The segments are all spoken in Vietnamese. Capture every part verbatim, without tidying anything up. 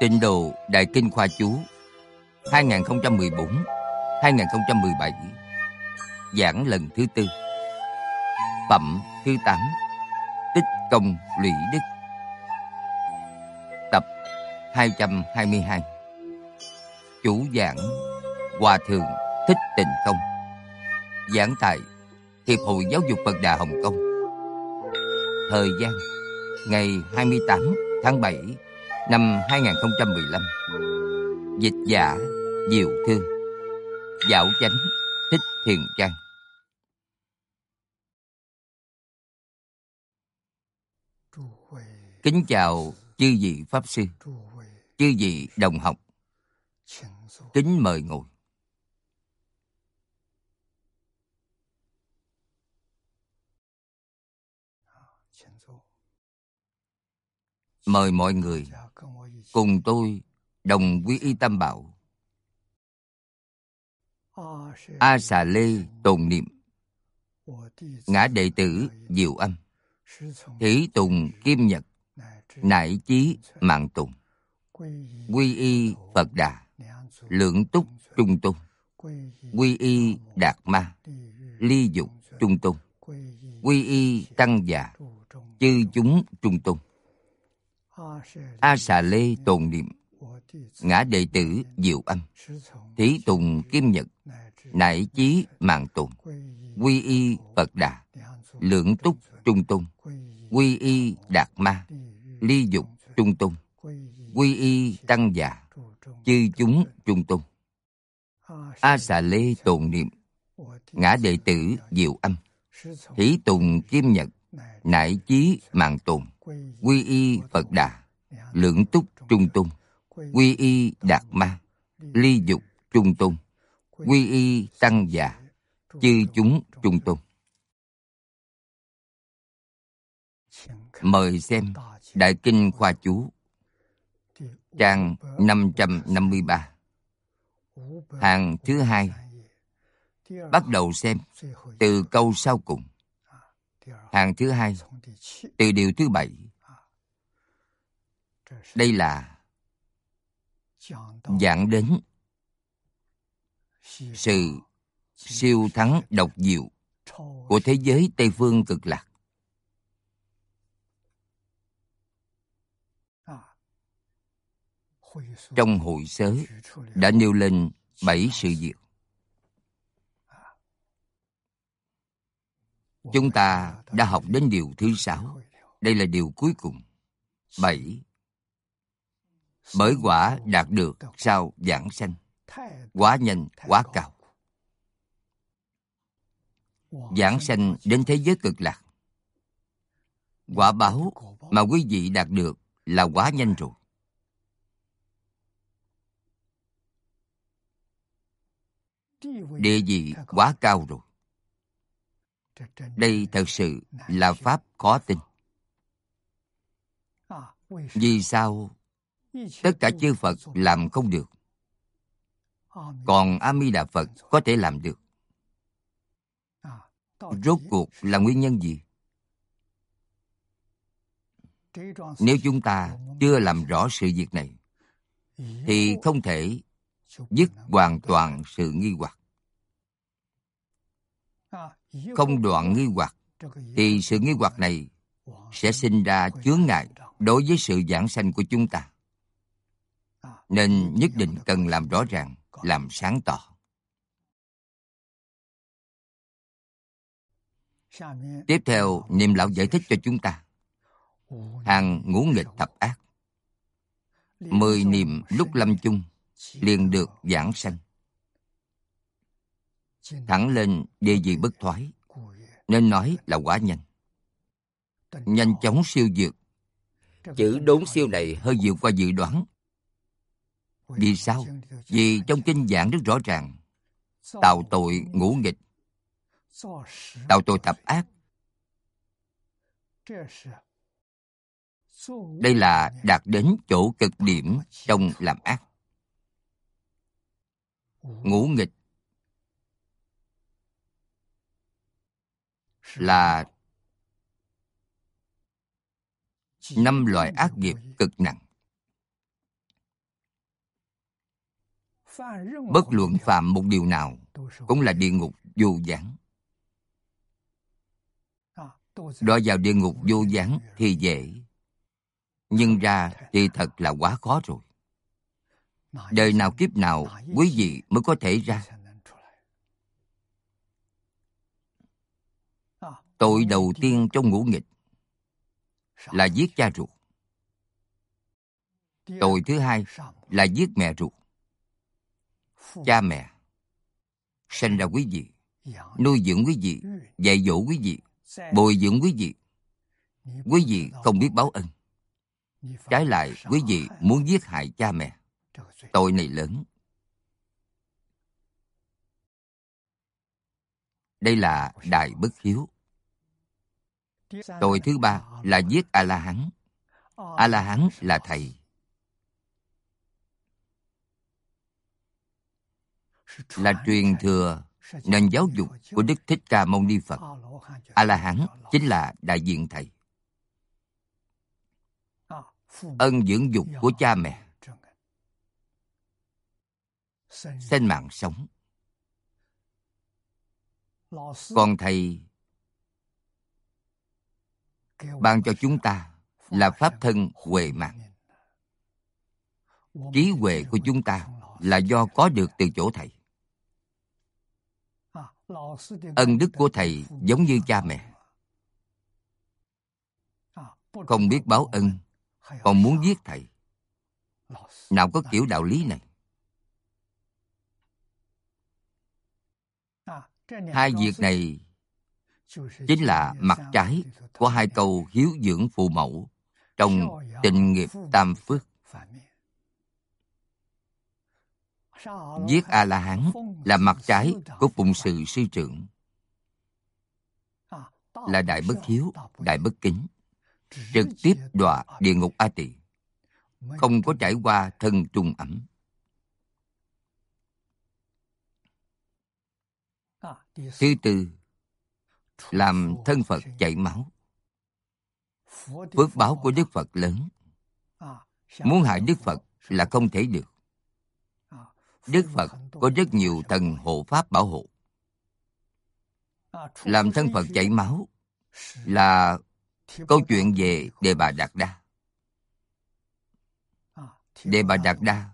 Tịnh Độ Đại Kinh Khoa Chú hai không một bốn đến hai không một bảy. Giảng lần thứ tư. Phẩm thứ tám. Tích công lũy đức. Tập hai trăm hai mươi hai. Chủ giảng Hòa Thượng Thích Tịnh Không. Giảng tại Hiệp hội Giáo dục Phật Đà Hồng Kông. Thời gian ngày hai mươi tám tháng bảy năm hai không một lăm. Dịch giả Diệu Thương. Dạo chánh Thích Thiền Trang. Kính chào chư vị Pháp Sư, chư vị đồng học. Kính mời ngồi. Mời mọi người cùng tôi đồng quy y Tam Bảo. A Xà Lê tồn niệm. Ngã đệ tử Diệu Âm. Thí tùng Kim Nhật. Nại chí Mạng Tùng. Quy y Phật Đà. Lượng túc Trung Tôn. Quy y Đạt Ma. Ly dục Trung Tôn. Quy y Tăng Già. Chư chúng Trung Tôn. A Xà Lê tồn niệm. Ngã đệ tử Diệu Âm. Thí tùng Kim Nhật. Nại chí Mạng Tùng. Quy y Phật Đà. Lượng túc Trung Tôn. Quy y Đạt Ma. Ly dục Trung Tôn. Quy y Tăng Già. Chư chúng Trung Tôn. A Xà Lê tồn niệm. Ngã đệ tử Diệu Âm. Thí tùng Kim Nhật. Nại chí Mạng Tùng. Quy y Phật Đà. Lượng túc Trung Tôn. Quy y Đạt Ma. Ly dục Trung Tôn. Quy y Tăng Già. Chư chúng Trung Tôn. Mời xem Đại Kinh Khoa Chú, trang năm trăm năm mươi ba, hàng thứ hai. Bắt đầu xem từ câu sau cùng. Hàng thứ hai, từ điều thứ bảy. Đây là giảng đến sự siêu thắng độc diệu của thế giới Tây Phương Cực Lạc. Trong hội sớ đã nêu lên bảy sự việc. Chúng ta đã học đến điều thứ sáu. Đây là điều cuối cùng. Bảy. Bởi quả đạt được sau giảng sanh. Quá nhanh, quá cao. Giảng sanh đến thế giới Cực Lạc. Quả báo mà quý vị đạt được là quá nhanh rồi. Địa vị quá cao rồi. Đây thật sự là pháp khó tin. Vì sao tất cả chư Phật làm không được, còn A Di Đà Phật có thể làm được? Rốt cuộc là nguyên nhân gì? Nếu chúng ta chưa làm rõ sự việc này, thì không thể dứt hoàn toàn sự nghi hoặc. Không đoạn nghi hoặc, thì sự nghi hoặc này sẽ sinh ra chướng ngại đối với sự giảng sanh của chúng ta. Nên nhất định cần làm rõ ràng, làm sáng tỏ. Tiếp theo, Niệm Lão giải thích cho chúng ta. Hàng ngũ nghịch thập ác. Mười niệm lúc lâm chung, liền được giảng sanh. Thẳng lên địa vị bất thoái, nên nói là quá nhanh. Nhanh chóng siêu dược. Chữ đốn siêu này hơi vượt qua dự đoán. Vì sao? Vì trong kinh giảng rất rõ ràng. Tạo tội ngũ nghịch, tạo tội thập ác. Đây là đạt đến chỗ cực điểm trong làm ác. Ngũ nghịch là năm loại ác nghiệp cực nặng. Bất luận phạm một điều nào cũng là địa ngục vô gián. Đọa vào địa ngục vô gián thì dễ, nhưng ra thì thật là quá khó rồi. Đời nào kiếp nào quý vị mới có thể ra? Tội đầu tiên trong ngũ nghịch là giết cha ruột. Tội thứ hai là giết mẹ ruột. Cha mẹ sinh ra quý vị, nuôi dưỡng quý vị, dạy dỗ quý vị, bồi dưỡng quý vị. Quý vị không biết báo ân, trái lại quý vị muốn giết hại cha mẹ. Tội này lớn. Đây là đại bất hiếu. Tội thứ ba là giết A-la-hán. A-la-hán là thầy, là truyền thừa nền giáo dục của Đức Thích Ca Mâu Ni Phật. A-la-hán chính là đại diện thầy. Ân dưỡng dục của cha mẹ, sinh mạng sống. Còn thầy ban cho chúng ta là pháp thân huệ mạng. Trí huệ của chúng ta là do có được từ chỗ thầy. Ân đức của thầy giống như cha mẹ. Không biết báo ân, còn muốn giết thầy. Nào có kiểu đạo lý này. Hai việc này chính là mặt trái của hai câu hiếu dưỡng phụ mẫu trong Tịnh Nghiệp Tam Phước. Giết A-la-hán là mặt trái của phụng sự sư trưởng, là đại bất hiếu, đại bất kính, trực tiếp đọa địa ngục A Tỳ, không có trải qua thân trung ẩm. Thứ tư, làm thân Phật chảy máu. Phước báo của Đức Phật lớn, muốn hại Đức Phật là không thể được. Đức Phật có rất nhiều thần hộ pháp bảo hộ. Làm thân Phật chảy máu là câu chuyện về Đề Bà Đạt Đa. Đề Bà Đạt Đa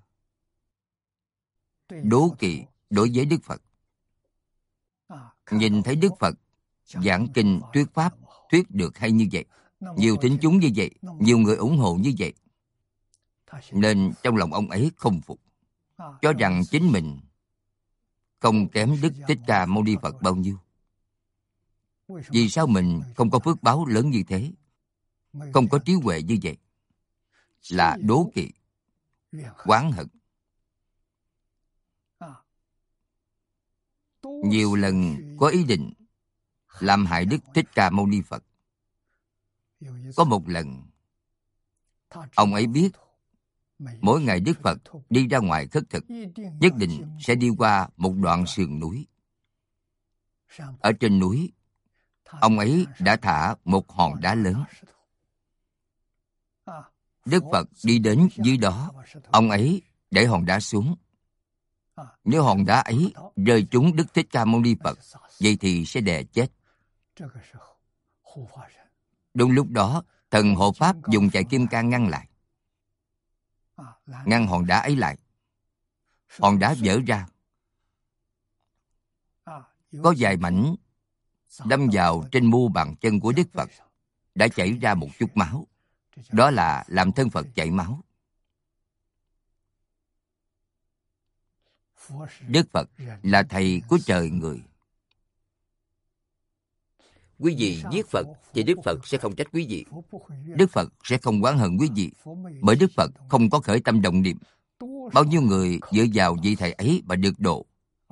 đố kỵ đối với Đức Phật. Nhìn thấy Đức Phật giảng kinh thuyết pháp thuyết được hay như vậy, nhiều thính chúng như vậy, nhiều người ủng hộ như vậy, nên trong lòng ông ấy không phục, cho rằng chính mình không kém Đức Thích Ca Mâu Ni Phật bao nhiêu. Vì sao mình không có phước báo lớn như thế, không có trí huệ như vậy? Là đố kỵ, oán hận. Nhiều lần có ý định làm hại Đức Thích Ca Mâu Ni Phật. Có một lần, ông ấy biết mỗi ngày Đức Phật đi ra ngoài khất thực, nhất định sẽ đi qua một đoạn sườn núi. Ở trên núi, ông ấy đã thả một hòn đá lớn. Đức Phật đi đến dưới đó, ông ấy để hòn đá xuống. Nếu hòn đá ấy rơi trúng Đức Thích Ca Mâu Ni Phật, vậy thì sẽ đè chết. Đúng lúc đó, thần hộ pháp dùng chạy kim cang ngăn lại, ngăn hòn đá ấy lại. Hòn đá vỡ ra, có vài mảnh đâm vào trên mu bàn chân của Đức Phật, đã chảy ra một chút máu. Đó là làm thân Phật chảy máu. Đức Phật là thầy của trời người. Quý vị giết Phật thì Đức Phật sẽ không trách quý vị. Đức Phật sẽ không oán hận quý vị, bởi Đức Phật không có khởi tâm động niệm. Bao nhiêu người dựa vào vị thầy ấy mà được độ.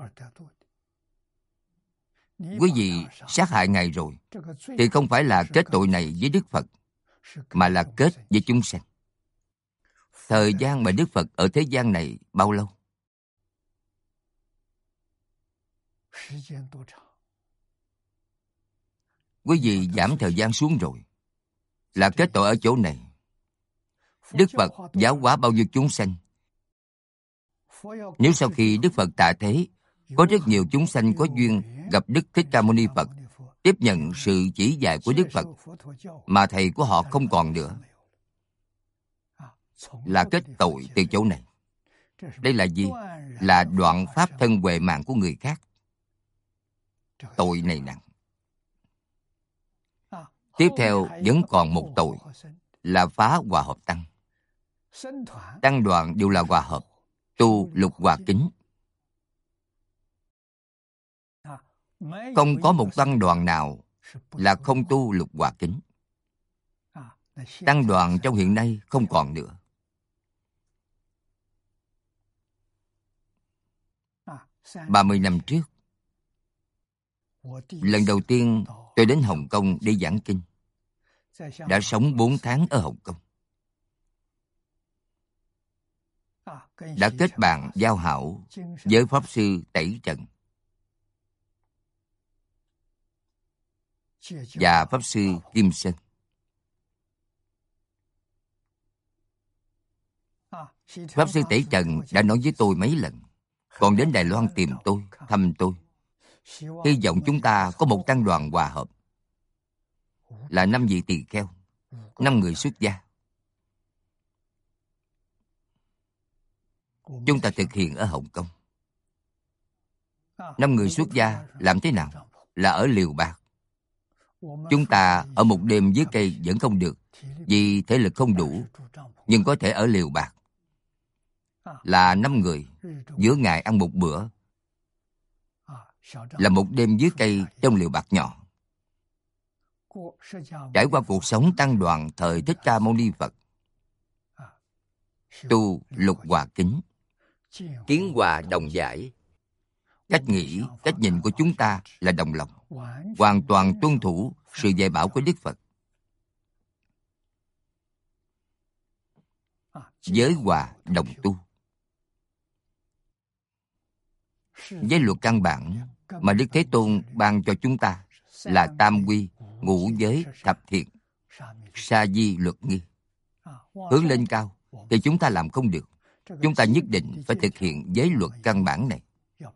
Quý vị sát hại Ngài rồi thì không phải là kết tội này với Đức Phật, mà là kết với chúng sanh. Thời gian mà Đức Phật ở thế gian này bao lâu? Quý vị giảm thời gian xuống rồi, là kết tội ở chỗ này. Đức Phật giáo hóa bao nhiêu chúng sanh, Nếu sau khi Đức Phật tạ thế, có rất nhiều chúng sanh có duyên gặp Đức Thích Ca Mâu Ni Phật, tiếp nhận sự chỉ dạy của Đức Phật, mà thầy của họ không còn nữa, là kết tội từ chỗ này. Đây là gì? Là đoạn pháp thân huệ mạng của người khác. Tội này nặng. Tiếp theo vẫn còn một tội là phá hòa hợp tăng. Tăng đoàn đều là hòa hợp, tu lục hòa kính. Không có một tăng đoàn nào là không tu lục hòa kính. Tăng đoàn trong hiện nay không còn nữa. ba mươi năm trước, lần đầu tiên tôi đến Hồng Kông để giảng kinh. Đã sống bốn tháng ở Hồng Kông. Đã kết bạn giao hảo với Pháp Sư Tẩy Trần và Pháp Sư Kim Sơn. Pháp Sư Tẩy Trần đã nói với tôi mấy lần, còn đến Đài Loan tìm tôi, thăm tôi. Hy vọng chúng ta có một tăng đoàn hòa hợp, là năm vị tỳ kheo, năm người xuất gia. Chúng ta thực hiện ở Hồng Kông. Năm người xuất gia làm thế nào? Là ở liều bạc. Chúng ta ở một đêm dưới cây vẫn không được, vì thể lực không đủ, nhưng có thể ở liều bạc. Là năm người, giữa ngày ăn một bữa, là một đêm dưới cây trong liều bạc nhỏ. Trải qua cuộc sống tăng đoàn thời Thích Ca Mâu Ni Phật, tu lục hòa kính, kiến hòa đồng giải. Cách nghĩ, cách nhìn của chúng ta là đồng lòng, hoàn toàn tuân thủ sự dạy bảo của Đức Phật. Giới hòa đồng tu. Giới luật căn bản mà Đức Thế Tôn ban cho chúng ta là tam quy, ngũ giới, thập thiện, sa di luật nghi. Hướng lên cao thì chúng ta làm không được. Chúng ta nhất định phải thực hiện giới luật căn bản này.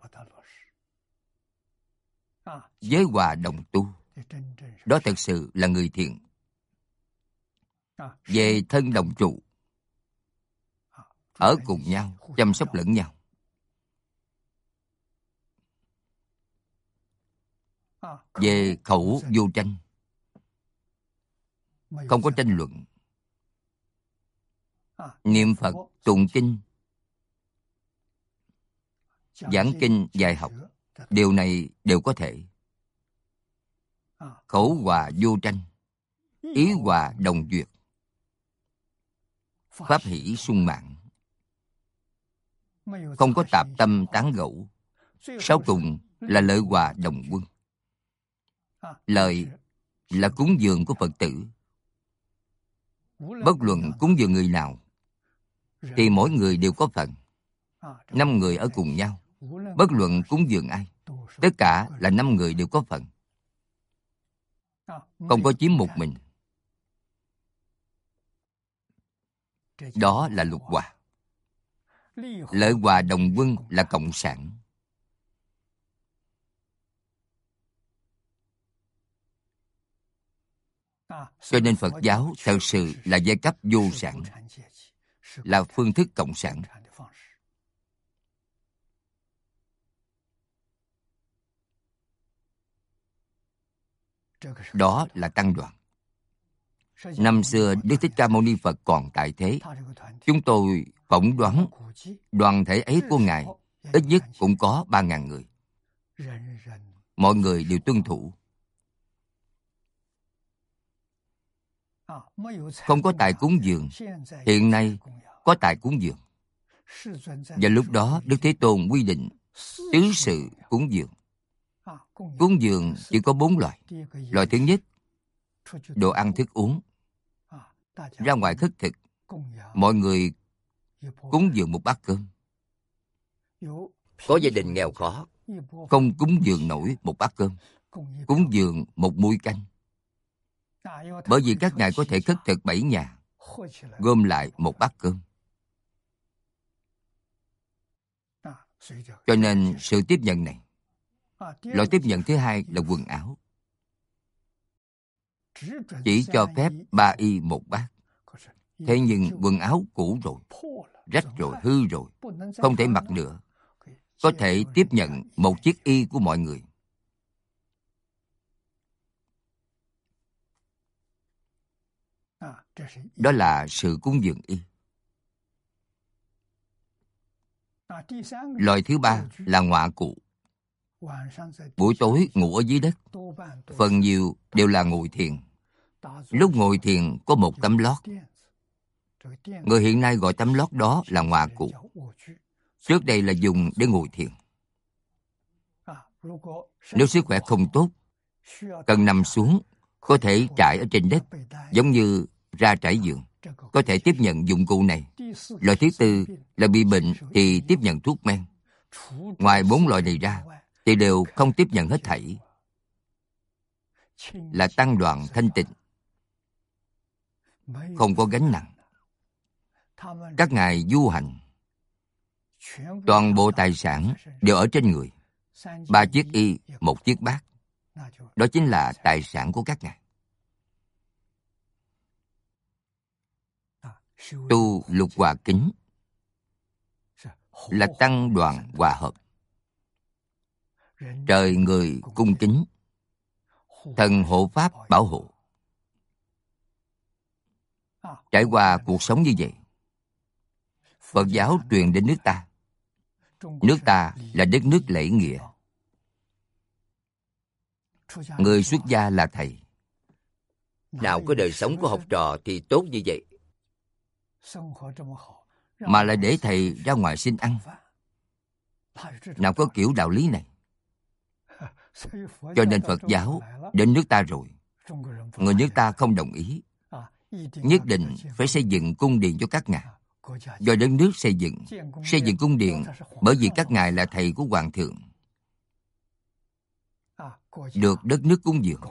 Giới hòa đồng tu, đó thật sự là người thiện. Về thân đồng trụ, ở cùng nhau, chăm sóc lẫn nhau. Về khẩu vô tranh, không có tranh luận. Niệm Phật, tụng kinh, giảng kinh, dạy học, điều này đều có thể. Khẩu hòa vô tranh, ý hòa đồng duyệt, pháp hỷ sung mãn, không có tạp tâm tán gẫu. Sau cùng là lợi hòa đồng quân. Lợi là cúng dường của Phật tử. Bất luận cúng dường người nào, thì mỗi người đều có phần. Năm người ở cùng nhau, bất luận cúng dường ai, tất cả là năm người đều có phần. Không có chiếm một mình. Đó là lục hòa. Lợi hòa đồng quân là cộng sản. Cho nên Phật giáo thật sự là giai cấp vô sản, là phương thức cộng sản. Đó là tăng đoàn. Năm xưa Đức Thích Ca Mâu Ni Phật còn tại thế, chúng tôi phỏng đoán đoàn thể ấy của Ngài ít nhất cũng có ba ngàn người. Mọi người đều tuân thủ. Không có tài cúng dường, hiện nay có tài cúng dường. Và lúc đó Đức Thế Tôn quy định tứ sự cúng dường. Cúng dường chỉ có bốn loại. Loại thứ nhất, đồ ăn thức uống. Ra ngoài khất thực, mọi người cúng dường một bát cơm. Có gia đình nghèo khó, không cúng dường nổi một bát cơm, cúng dường một muôi canh. Bởi vì các ngài có thể khất thực bảy nhà, gom lại một bát cơm. Cho nên sự tiếp nhận này. Loại tiếp nhận thứ hai là quần áo. Chỉ cho phép ba y một bát. Thế nhưng quần áo cũ rồi, rách rồi, hư rồi, không thể mặc nữa. Có thể tiếp nhận một chiếc y của mọi người. Đó là sự cúng dường y. Loại thứ ba là ngọa cụ. Buổi tối ngủ ở dưới đất, phần nhiều đều là ngồi thiền. Lúc ngồi thiền có một tấm lót. Người hiện nay gọi tấm lót đó là ngọa cụ. Trước đây là dùng để ngồi thiền. Nếu sức khỏe không tốt, cần nằm xuống, có thể trải ở trên đất, giống như ra trải giường. Có thể tiếp nhận dụng cụ này. Loại thứ tư là bị bệnh thì tiếp nhận thuốc men. Ngoài bốn loại này ra, thì đều không tiếp nhận hết thảy. Là tăng đoàn thanh tịnh, không có gánh nặng. Các ngài du hành, toàn bộ tài sản đều ở trên người. Ba chiếc y, một chiếc bát. Đó chính là tài sản của các ngài. Tu lục hòa kính là tăng đoàn hòa hợp. Trời người cung kính, thần hộ pháp bảo hộ. Trải qua cuộc sống như vậy, Phật giáo truyền đến nước ta. Nước ta là đất nước lễ nghĩa. Người xuất gia là thầy. Nào có đời sống của học trò thì tốt như vậy, mà lại để thầy ra ngoài xin ăn. Nào có kiểu đạo lý này. Cho nên Phật giáo đến nước ta rồi, người nước ta không đồng ý. Nhất định phải xây dựng cung điện cho các ngài. Do đất nước xây dựng, xây dựng cung điện bởi vì các ngài là thầy của Hoàng thượng, được đất nước cúng dường.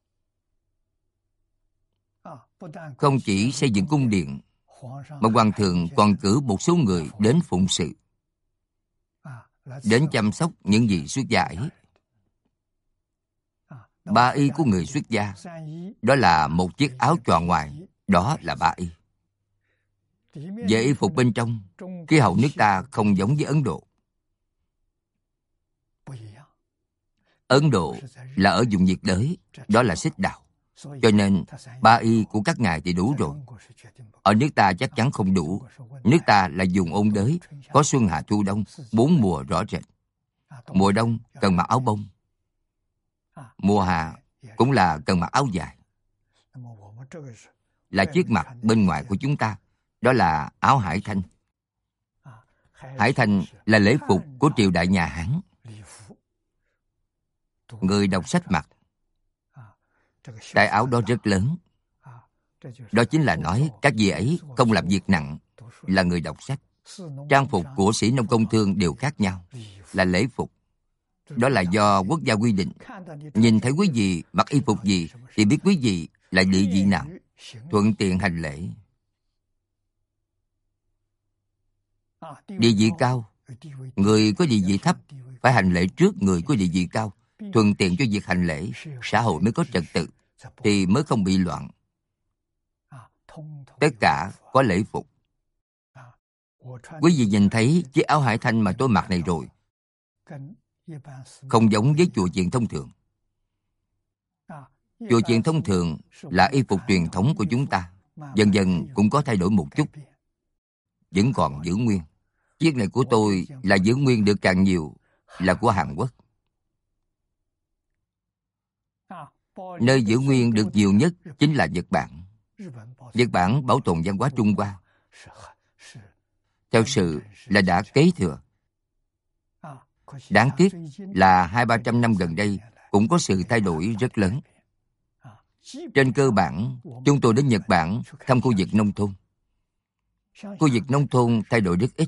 Không chỉ xây dựng cung điện, mà Hoàng thượng còn cử một số người đến phụng sự, đến chăm sóc những vị xuất gia ấy. Ba y của người xuất gia, đó là một chiếc áo choàng ngoài, đó là ba y. Về y phục bên trong, khí hậu nước ta không giống với Ấn Độ. Ấn Độ là ở vùng nhiệt đới, đó là xích đạo. Cho nên ba y của các ngài thì đủ rồi. Ở nước ta chắc chắn không đủ. Nước ta là vùng ôn đới, có xuân hạ thu đông, bốn mùa rõ rệt. Mùa đông cần mặc áo bông, mùa hạ cũng là cần mặc áo dài. Là chiếc mặt bên ngoài của chúng ta, đó là áo hải thanh. Hải thanh là lễ phục của triều đại nhà Hán. Người đọc sách mặc. Cái áo đó rất lớn. Đó chính là nói các vị ấy không làm việc nặng, là người đọc sách. Trang phục của sĩ nông công thương đều khác nhau, là lễ phục. Đó là do quốc gia quy định. Nhìn thấy quý vị mặc y phục gì thì biết quý vị là địa vị nào, thuận tiện hành lễ. Địa vị cao, người có địa vị thấp phải hành lễ trước người có địa vị cao, thuận tiện cho việc hành lễ, xã hội mới có trật tự, thì mới không bị loạn. Tất cả có lễ phục. Quý vị nhìn thấy chiếc áo hải thanh mà tôi mặc này rồi, không giống với chùa chiền thông thường. Chùa chiền thông thường là y phục truyền thống của chúng ta, dần dần cũng có thay đổi một chút, vẫn còn giữ nguyên. Chiếc này của tôi là giữ nguyên được càng nhiều, là của Hàn Quốc. Nơi giữ nguyên được nhiều nhất chính là Nhật Bản. Nhật Bản bảo tồn văn hóa Trung Hoa, theo sự là đã kế thừa. Đáng tiếc là hai ba trăm năm gần đây cũng có sự thay đổi rất lớn. Trên cơ bản, chúng tôi đến Nhật Bản thăm khu vực nông thôn. Khu vực nông thôn thay đổi rất ít.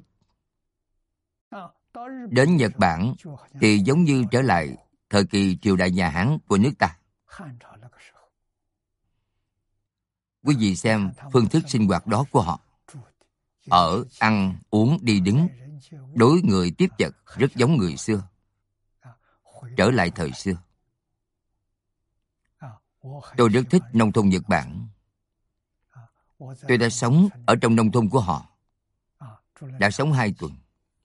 Đến Nhật Bản thì giống như trở lại thời kỳ triều đại nhà Hán của nước ta. Quý vị xem phương thức sinh hoạt đó của họ. Ở, ăn, uống, đi đứng đối người tiếp vật rất giống người xưa, trở lại thời xưa. Tôi rất thích nông thôn Nhật Bản. Tôi đã sống ở trong nông thôn của họ, đã sống hai tuần.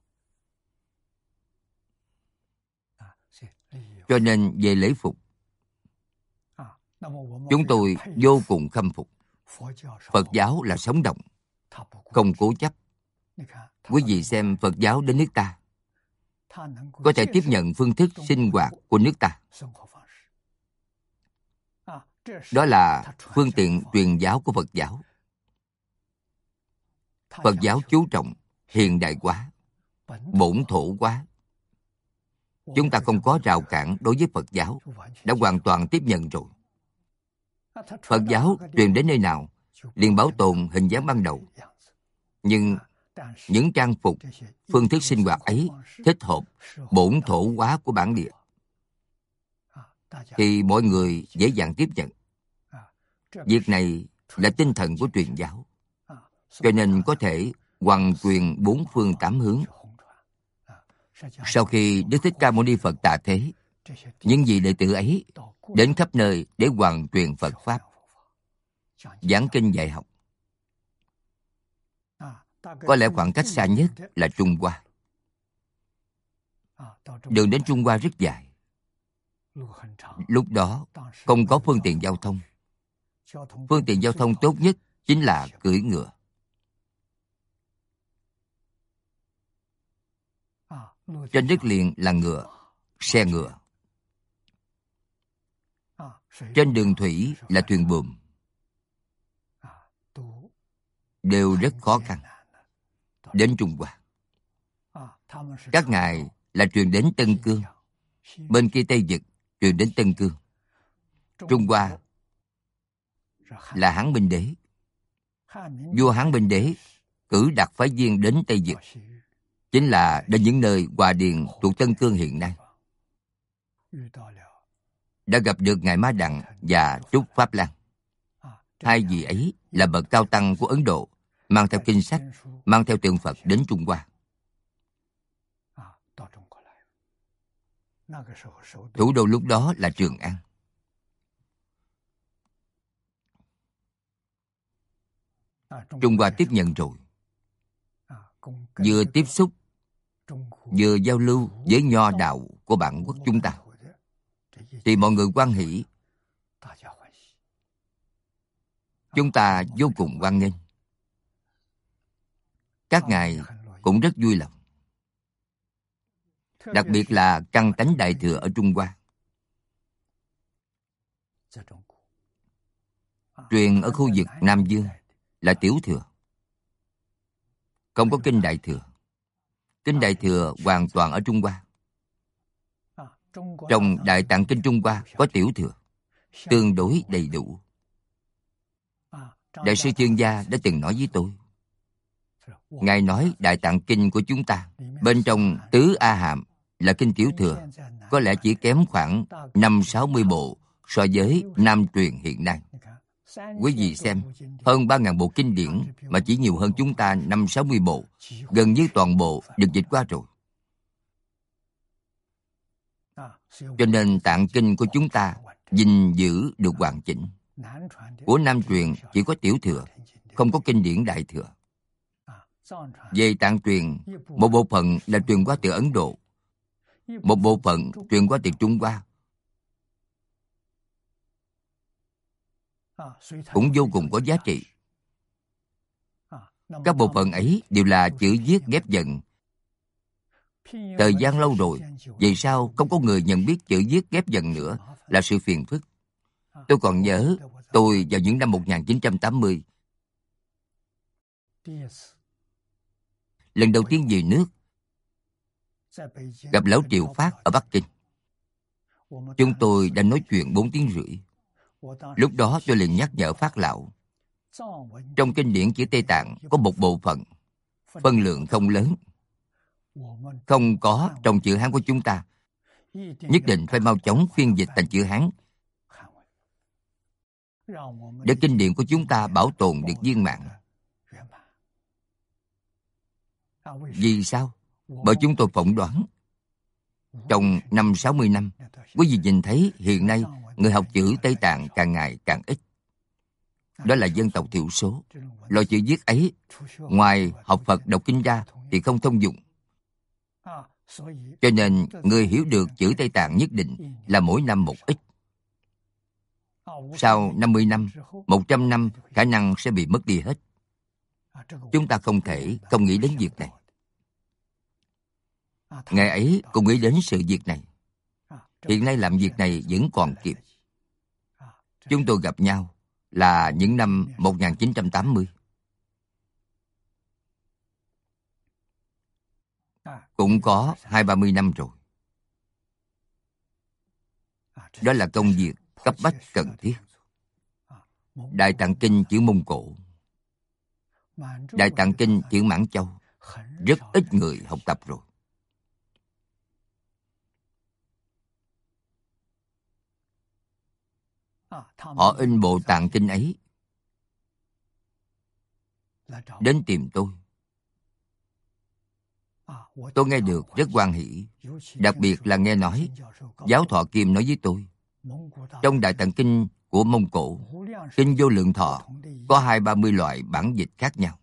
Cho nên về lễ phục, chúng tôi vô cùng khâm phục. Phật giáo là sống động, không cố chấp. Quý vị xem Phật giáo đến nước ta, có thể tiếp nhận phương thức sinh hoạt của nước ta. Đó là phương tiện truyền giáo của Phật giáo. Phật giáo chú trọng hiện đại hóa, bổn thổ hóa. Chúng ta không có rào cản đối với Phật giáo, đã hoàn toàn tiếp nhận rồi. Phật giáo truyền đến nơi nào, liền bảo tồn hình dáng ban đầu. Nhưng những trang phục, phương thức sinh hoạt ấy thích hợp bổn thổ hóa của bản địa, thì mọi người dễ dàng tiếp nhận. Việc này là tinh thần của truyền giáo, cho nên có thể hoằng truyền bốn phương tám hướng. Sau khi Đức Thích Ca Mâu Ni Phật tạ thế, những vị đệ tử ấy đến khắp nơi để hoằng truyền Phật Pháp, giảng kinh dạy học. Có lẽ khoảng cách xa nhất là Trung Hoa. Đường đến Trung Hoa rất dài. Lúc đó không có phương tiện giao thông. Phương tiện giao thông tốt nhất chính là cưỡi ngựa. Trên đất liền là ngựa, xe ngựa. Trên đường thủy là thuyền buồm. Đều rất khó khăn. Đến Trung Hoa, các ngài là truyền đến Tân Cương. Bên kia Tây Vực truyền đến Tân Cương. Trung Hoa là Hán Minh Đế. Vua Hán Minh Đế cử đặc phái viên đến Tây Vực, chính là đến những nơi Hòa Điền thuộc Tân Cương hiện nay. Đã gặp được ngài Ma Đặng và Trúc Pháp Lan. Hai vị ấy là bậc cao tăng của Ấn Độ, mang theo kinh sách, mang theo tượng Phật đến Trung Hoa. Thủ đô lúc đó là Trường An. Trung Hoa tiếp nhận rồi. Vừa tiếp xúc, vừa giao lưu với nho đạo của bản quốc chúng ta, thì mọi người hoan hỷ. Chúng ta vô cùng hoan nghênh. Các ngài cũng rất vui lòng. Đặc biệt là căn tánh Đại Thừa ở Trung Hoa. Truyền ở khu vực Nam Dương là Tiểu Thừa, không có kinh Đại Thừa. Kinh Đại Thừa hoàn toàn ở Trung Hoa. Trong Đại Tạng Kinh Trung Hoa có Tiểu Thừa, tương đối đầy đủ. Đại sư Chương Gia đã từng nói với tôi, ngài nói Đại Tạng Kinh của chúng ta, bên trong Tứ A Hàm là kinh Tiểu Thừa, có lẽ chỉ kém khoảng năm sáu mươi bộ so với Nam truyền hiện nay. Quý vị xem, hơn ba ngàn bộ kinh điển mà chỉ nhiều hơn chúng ta năm sáu mươi bộ, gần như toàn bộ được dịch qua rồi. Cho nên Tạng Kinh của chúng ta gìn giữ được hoàn chỉnh. Của Nam truyền chỉ có Tiểu Thừa, không có kinh điển Đại Thừa. Về Tạng truyền, một bộ phận là truyền qua từ Ấn Độ, một bộ phận truyền qua từ Trung Hoa, cũng vô cùng có giá trị. Các bộ phận ấy đều là chữ viết ghép dần. Thời gian lâu rồi, vì sao không có người nhận biết chữ viết ghép dần nữa, là sự phiền phức. Tôi còn nhớ, tôi vào những năm một nghìn chín trăm tám mươi, lần đầu tiên về nước, gặp lão Triệu Phát ở Bắc Kinh. Chúng tôi đã nói chuyện bốn tiếng rưỡi. Lúc đó tôi liền nhắc nhở Phát lão, trong kinh điển chữ Tây Tạng có một bộ phận, phân lượng không lớn, không có trong chữ Hán của chúng ta. Nhất định phải mau chóng phiên dịch thành chữ Hán, để kinh điển của chúng ta bảo tồn được viên mãn. Vì sao? Bởi chúng tôi phỏng đoán, trong năm sáu mươi năm, quý vị nhìn thấy hiện nay người học chữ Tây Tạng càng ngày càng ít. Đó là dân tộc thiểu số. Loại chữ viết ấy, ngoài học Phật đọc kinh ra thì không thông dụng. Cho nên người hiểu được chữ Tây Tạng nhất định là mỗi năm một ít. Sau năm mươi năm, một trăm năm khả năng sẽ bị mất đi hết. Chúng ta không thể không nghĩ đến việc này. Ngày ấy cũng nghĩ đến sự việc này. Hiện nay làm việc này vẫn còn kịp. Chúng tôi gặp nhau là những năm một nghìn chín trăm tám mươi. Cũng có hai ba mươi năm rồi. Đó là công việc cấp bách cần thiết. Đại Tạng Kinh chữ Mông Cổ, Đại Tạng Kinh chữ Mãn Châu, rất ít người học tập rồi. Họ in bộ Tạng Kinh ấy đến tìm tôi. Tôi nghe được rất hoan hỷ. Đặc biệt là nghe nói Giáo Thọ Kim nói với tôi, trong Đại Tạng Kinh của Mông Cổ, Kinh Vô Lượng Thọ có hai ba mươi loại bản dịch khác nhau.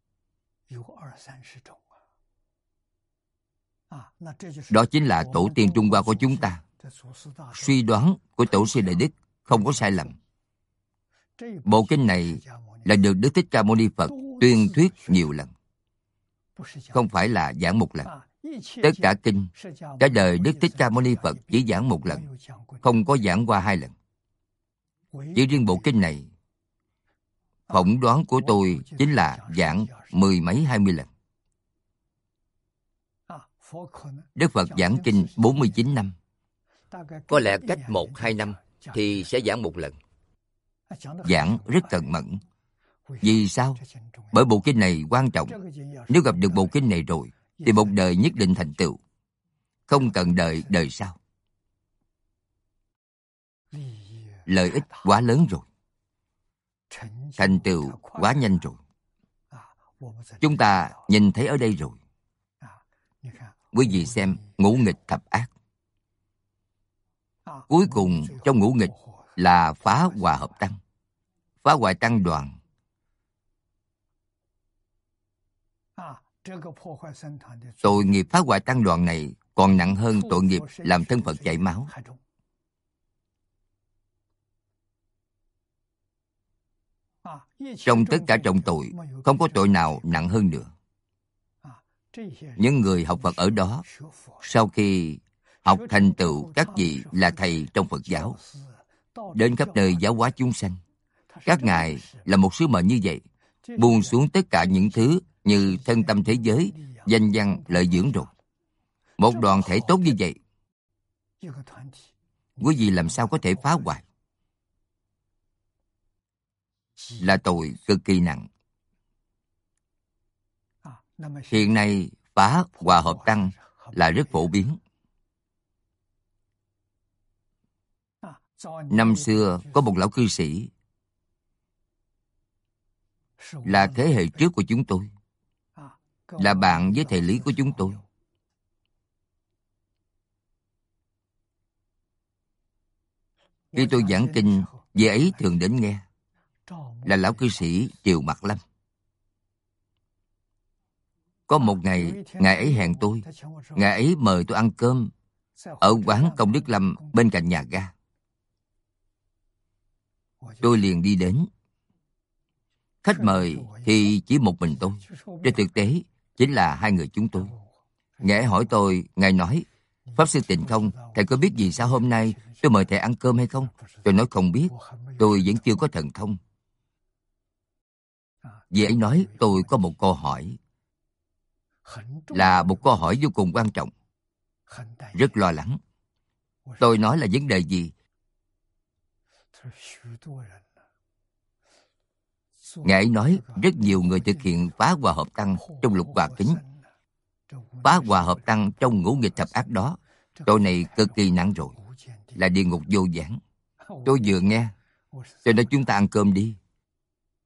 Đó chính là tổ tiên Trung Hoa của chúng ta. Suy đoán của tổ sư Đại Đức không có sai lầm. Bộ kinh này là được Đức Thích Ca Mâu Ni Phật tuyên thuyết nhiều lần, không phải là giảng một lần. Tất cả kinh, cả đời Đức Thích Ca Mâu Ni Phật chỉ giảng một lần, không có giảng qua hai lần. Chỉ riêng bộ kinh này, phỏng đoán của tôi chính là giảng mười mấy hai mươi lần. Đức Phật giảng kinh bốn mươi chín năm. Có lẽ cách một hai năm thì sẽ giảng một lần. Giảng rất cẩn mẫn. Vì sao? Bởi bộ kinh này quan trọng. Nếu gặp được bộ kinh này rồi thì một đời nhất định thành tựu, không cần đợi đời sau. Lợi ích quá lớn rồi, thành tựu quá nhanh rồi. Chúng ta nhìn thấy ở đây rồi. Quý vị xem ngũ nghịch thập ác. Cuối cùng trong ngũ nghịch là phá hòa hợp tăng, phá hoại tăng đoàn. Tội nghiệp phá hoại tăng đoàn này còn nặng hơn tội nghiệp làm thân Phật chảy máu. Trong tất cả trọng tội, không có tội nào nặng hơn nữa. Những người học Phật ở đó, sau khi học thành tựu các vị là thầy trong Phật giáo, đến khắp nơi giáo hóa chúng sanh, các ngài là một sứ mệnh như vậy, buông xuống tất cả những thứ như thân tâm thế giới, danh văn lợi dưỡng rồi. Một đoàn thể tốt như vậy, quý vị làm sao có thể phá hoại? Là tội cực kỳ nặng. Hiện nay phá hòa hợp tăng là rất phổ biến. Năm xưa có một lão cư sĩ, là thế hệ trước của chúng tôi, là bạn với thầy lý của chúng tôi. Khi tôi giảng kinh, vị ấy thường đến nghe, là lão cư sĩ Triều Mạc Lâm. Có một ngày, ngài ấy hẹn tôi, ngài ấy mời tôi ăn cơm ở quán Công Đức Lâm bên cạnh nhà ga. Tôi liền đi đến. Khách mời thì chỉ một mình tôi, trên thực tế chính là hai người chúng tôi. Ngài ấy hỏi tôi, ngài nói, Pháp Sư Tịnh Không, thầy có biết vì sao hôm nay tôi mời thầy ăn cơm hay không? Tôi nói không biết, tôi vẫn chưa có thần thông. Vị ấy nói tôi có một câu hỏi, là một câu hỏi vô cùng quan trọng. Rất lo lắng. Tôi nói là vấn đề gì? Ngài ấy nói rất nhiều người thực hiện phá hòa hợp tăng trong lục hòa kính. Phá hòa hợp tăng trong ngũ nghịch thập ác đó, tội này cực kỳ nặng rồi, là địa ngục vô giảng. Tôi vừa nghe, tôi nói chúng ta ăn cơm đi,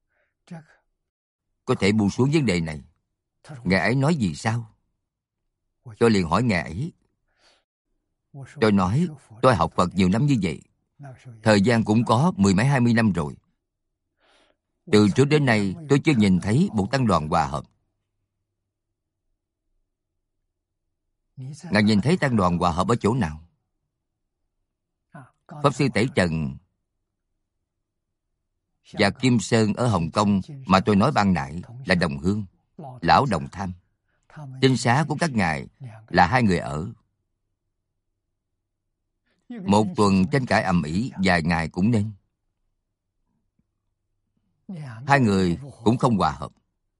có thể buông xuống vấn đề này. Ngài ấy nói gì sao? Tôi liền hỏi Ngài ấy. Tôi nói, tôi học Phật nhiều năm như vậy, thời gian cũng có mười mấy hai mươi năm rồi. Từ trước đến nay tôi chưa nhìn thấy một tăng đoàn hòa hợp. Ngài nhìn thấy tăng đoàn hòa hợp ở chỗ nào? Pháp sư Tẩy Trần và Kim Sơn ở Hồng Kông mà tôi nói ban nãy là đồng hương, lão đồng tham. Tinh xá của các ngài là hai người ở. Một tuần tranh cãi ầm ĩ vài ngày cũng nên. Hai người cũng không hòa hợp.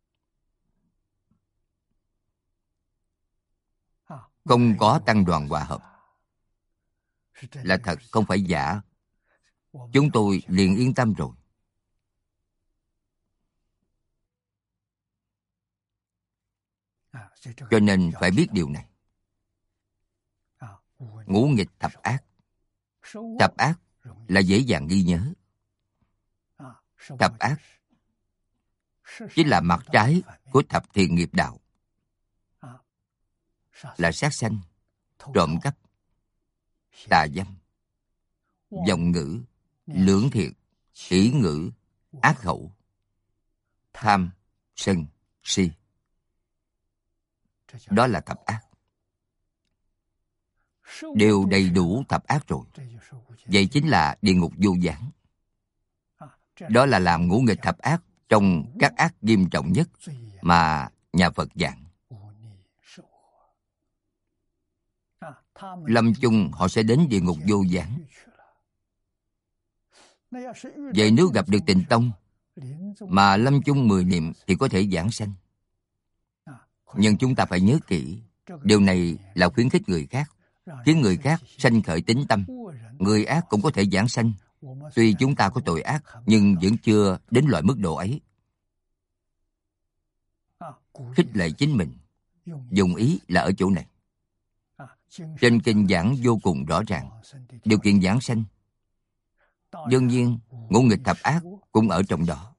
Không có tăng đoàn hòa hợp. Là thật, không phải giả. Chúng tôi liền yên tâm rồi. Cho nên phải biết điều này. Ngũ nghịch thập ác. Thập ác là dễ dàng ghi nhớ. Thập ác chính là mặt trái của thập thiện nghiệp đạo. Là sát sanh, trộm cắp, tà dâm, vọng ngữ, lưỡng thiệt, ỷ ngữ, ác khẩu, tham, sân, si. Đó là thập ác. Đều đầy đủ thập ác rồi. Vậy chính là địa ngục vô gián. Đó là làm ngũ nghịch thập ác trong các ác nghiêm trọng nhất mà nhà Phật giảng. Lâm chung họ sẽ đến địa ngục vô gián. Vậy nếu gặp được Tịnh Tông mà lâm chung mười niệm thì có thể giảng sanh. Nhưng chúng ta phải nhớ kỹ, điều này là khuyến khích người khác, khiến người khác sanh khởi tín tâm. Người ác cũng có thể giảng sanh. Tuy chúng ta có tội ác, nhưng vẫn chưa đến loại mức độ ấy. Khích lệ chính mình, dùng ý là ở chỗ này. Trên kinh giảng vô cùng rõ ràng, điều kiện giảng sanh. Đương nhiên, ngũ nghịch thập ác cũng ở trong đó.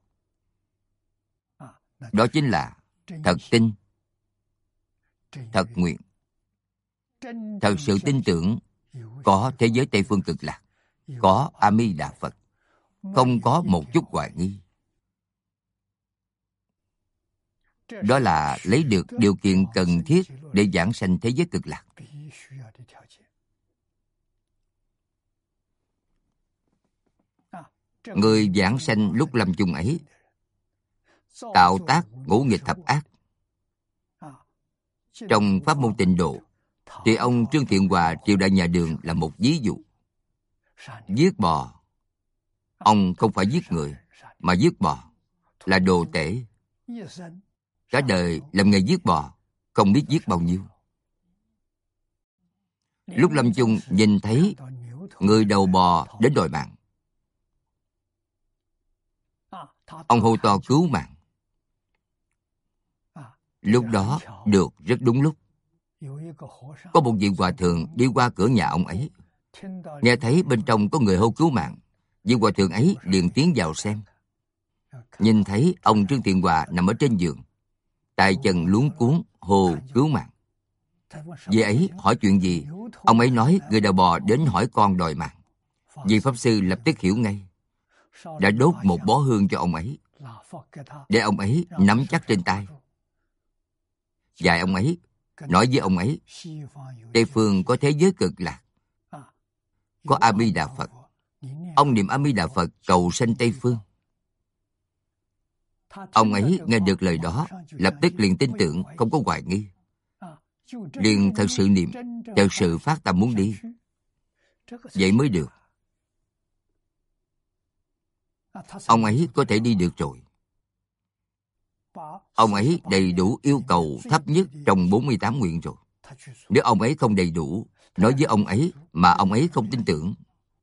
Đó chính là thật tin, thật nguyện, thật sự tin tưởng có thế giới Tây Phương Cực Lạc, có A Di Đà Phật, không có một chút hoài nghi. Đó là lấy được điều kiện cần thiết để giảng sanh thế giới Cực Lạc. Người giảng sanh lúc lâm chung ấy tạo tác ngũ nghịch thập ác. Trong pháp môn Tịnh độ thì ông Trương Thiện Hòa triều đại nhà Đường là một ví dụ. Giết bò, ông không phải giết người mà giết bò, là đồ tể. Cả đời làm nghề giết bò, không biết giết bao nhiêu. Lúc lâm chung nhìn thấy người đầu bò đến đòi mạng, ông hô to cứu mạng. Lúc đó được rất đúng lúc. Có một vị hòa thượng đi qua cửa nhà ông ấy, nghe thấy bên trong có người hô cứu mạng. Vị hòa thượng ấy liền tiến vào xem. Nhìn thấy ông Trương Thiện Hòa nằm ở trên giường, tay chân luống cuống hô cứu mạng. Vị ấy hỏi chuyện gì? Ông ấy nói người đầu bò đến hỏi con đòi mạng. Vị pháp sư lập tức hiểu ngay, đã đốt một bó hương cho ông ấy, để ông ấy nắm chắc trên tay. Dạy ông ấy, nói với ông ấy, Tây phương có thế giới Cực Lạc, có A Di Đà Phật. Ông niệm A Di Đà Phật cầu sanh Tây phương. Ông ấy nghe được lời đó, lập tức liền tin tưởng, không có hoài nghi, liền thật sự niệm, thật sự phát tâm muốn đi. Vậy mới được. Ông ấy có thể đi được rồi. Ông ấy đầy đủ yêu cầu thấp nhất trong bốn mươi tám nguyện rồi. Nếu ông ấy không đầy đủ, nói với ông ấy mà ông ấy không tin tưởng,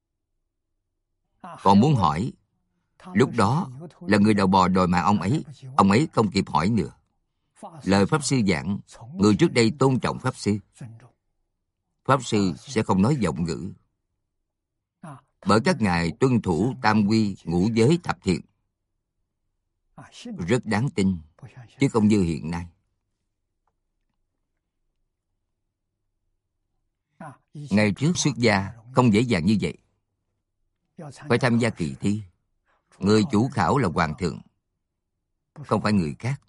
còn muốn hỏi, lúc đó là người đầu bò đòi mạng ông ấy, ông ấy không kịp hỏi nữa. Lời Pháp Sư giảng, người trước đây tôn trọng Pháp Sư. Pháp Sư sẽ không nói vọng ngữ, bởi các ngài tuân thủ tam quy ngũ giới thập thiện, rất đáng tin, chứ không như hiện nay. Ngày trước xuất gia không dễ dàng như vậy. Phải tham gia kỳ thi. Người chủ khảo là hoàng thượng, không phải người khác.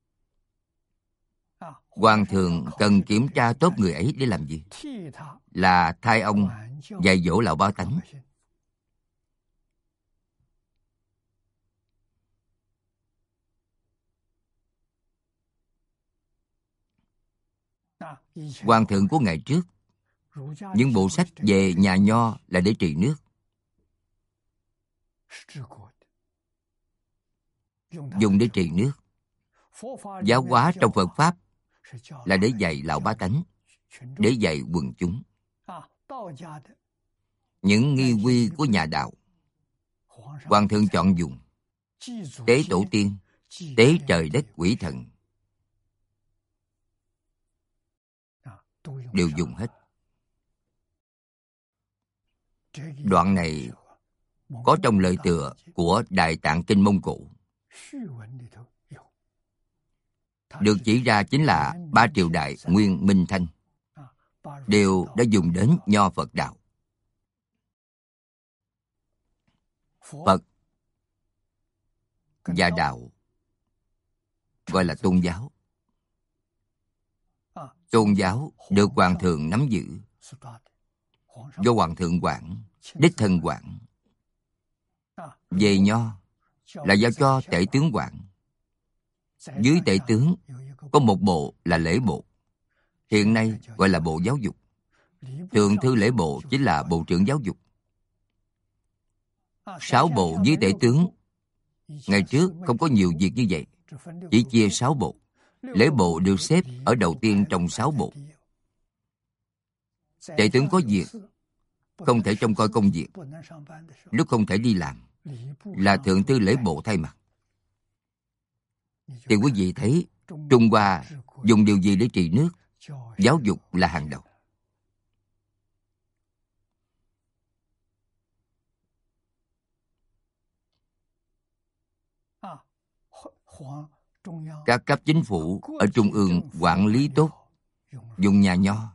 Hoàng thượng cần kiểm tra tốt người ấy để làm gì? Là thay ông dạy dỗ lão bá tánh. Hoàng thượng của ngày trước, những bộ sách về nhà nho là để trị nước, dùng để trị nước. Giáo hóa trong Phật Pháp là để dạy lão bá tánh, để dạy quần chúng. Những nghi quy của nhà đạo, Hoàng thượng chọn dùng. Tế tổ tiên, tế trời đất quỷ thần, đều dùng hết. Đoạn này có trong lời tựa của Đại Tạng Kinh Mông Cổ. Được chỉ ra chính là ba triều đại Nguyên Minh Thanh đều đã dùng đến nho Phật đạo. Phật và đạo gọi là tôn giáo. Tôn giáo được Hoàng thượng nắm giữ, do Hoàng thượng quản, đích thân quản. Về nho là giao cho tể tướng quản. Dưới tể tướng có một bộ là lễ bộ, hiện nay gọi là bộ giáo dục. Thượng thư lễ bộ chính là bộ trưởng giáo dục. Sáu bộ dưới tể tướng. Ngày trước không có nhiều việc như vậy, chỉ chia sáu bộ. Lễ bộ được xếp ở đầu tiên trong sáu bộ. Tể tướng có việc, không thể trông coi công việc, lúc không thể đi làm, là thượng thư lễ bộ thay mặt. Thì quý vị thấy Trung Hoa dùng điều gì để trị nước? Giáo dục là hàng đầu. Các cấp chính phủ ở Trung ương quản lý tốt, dùng nhà nho,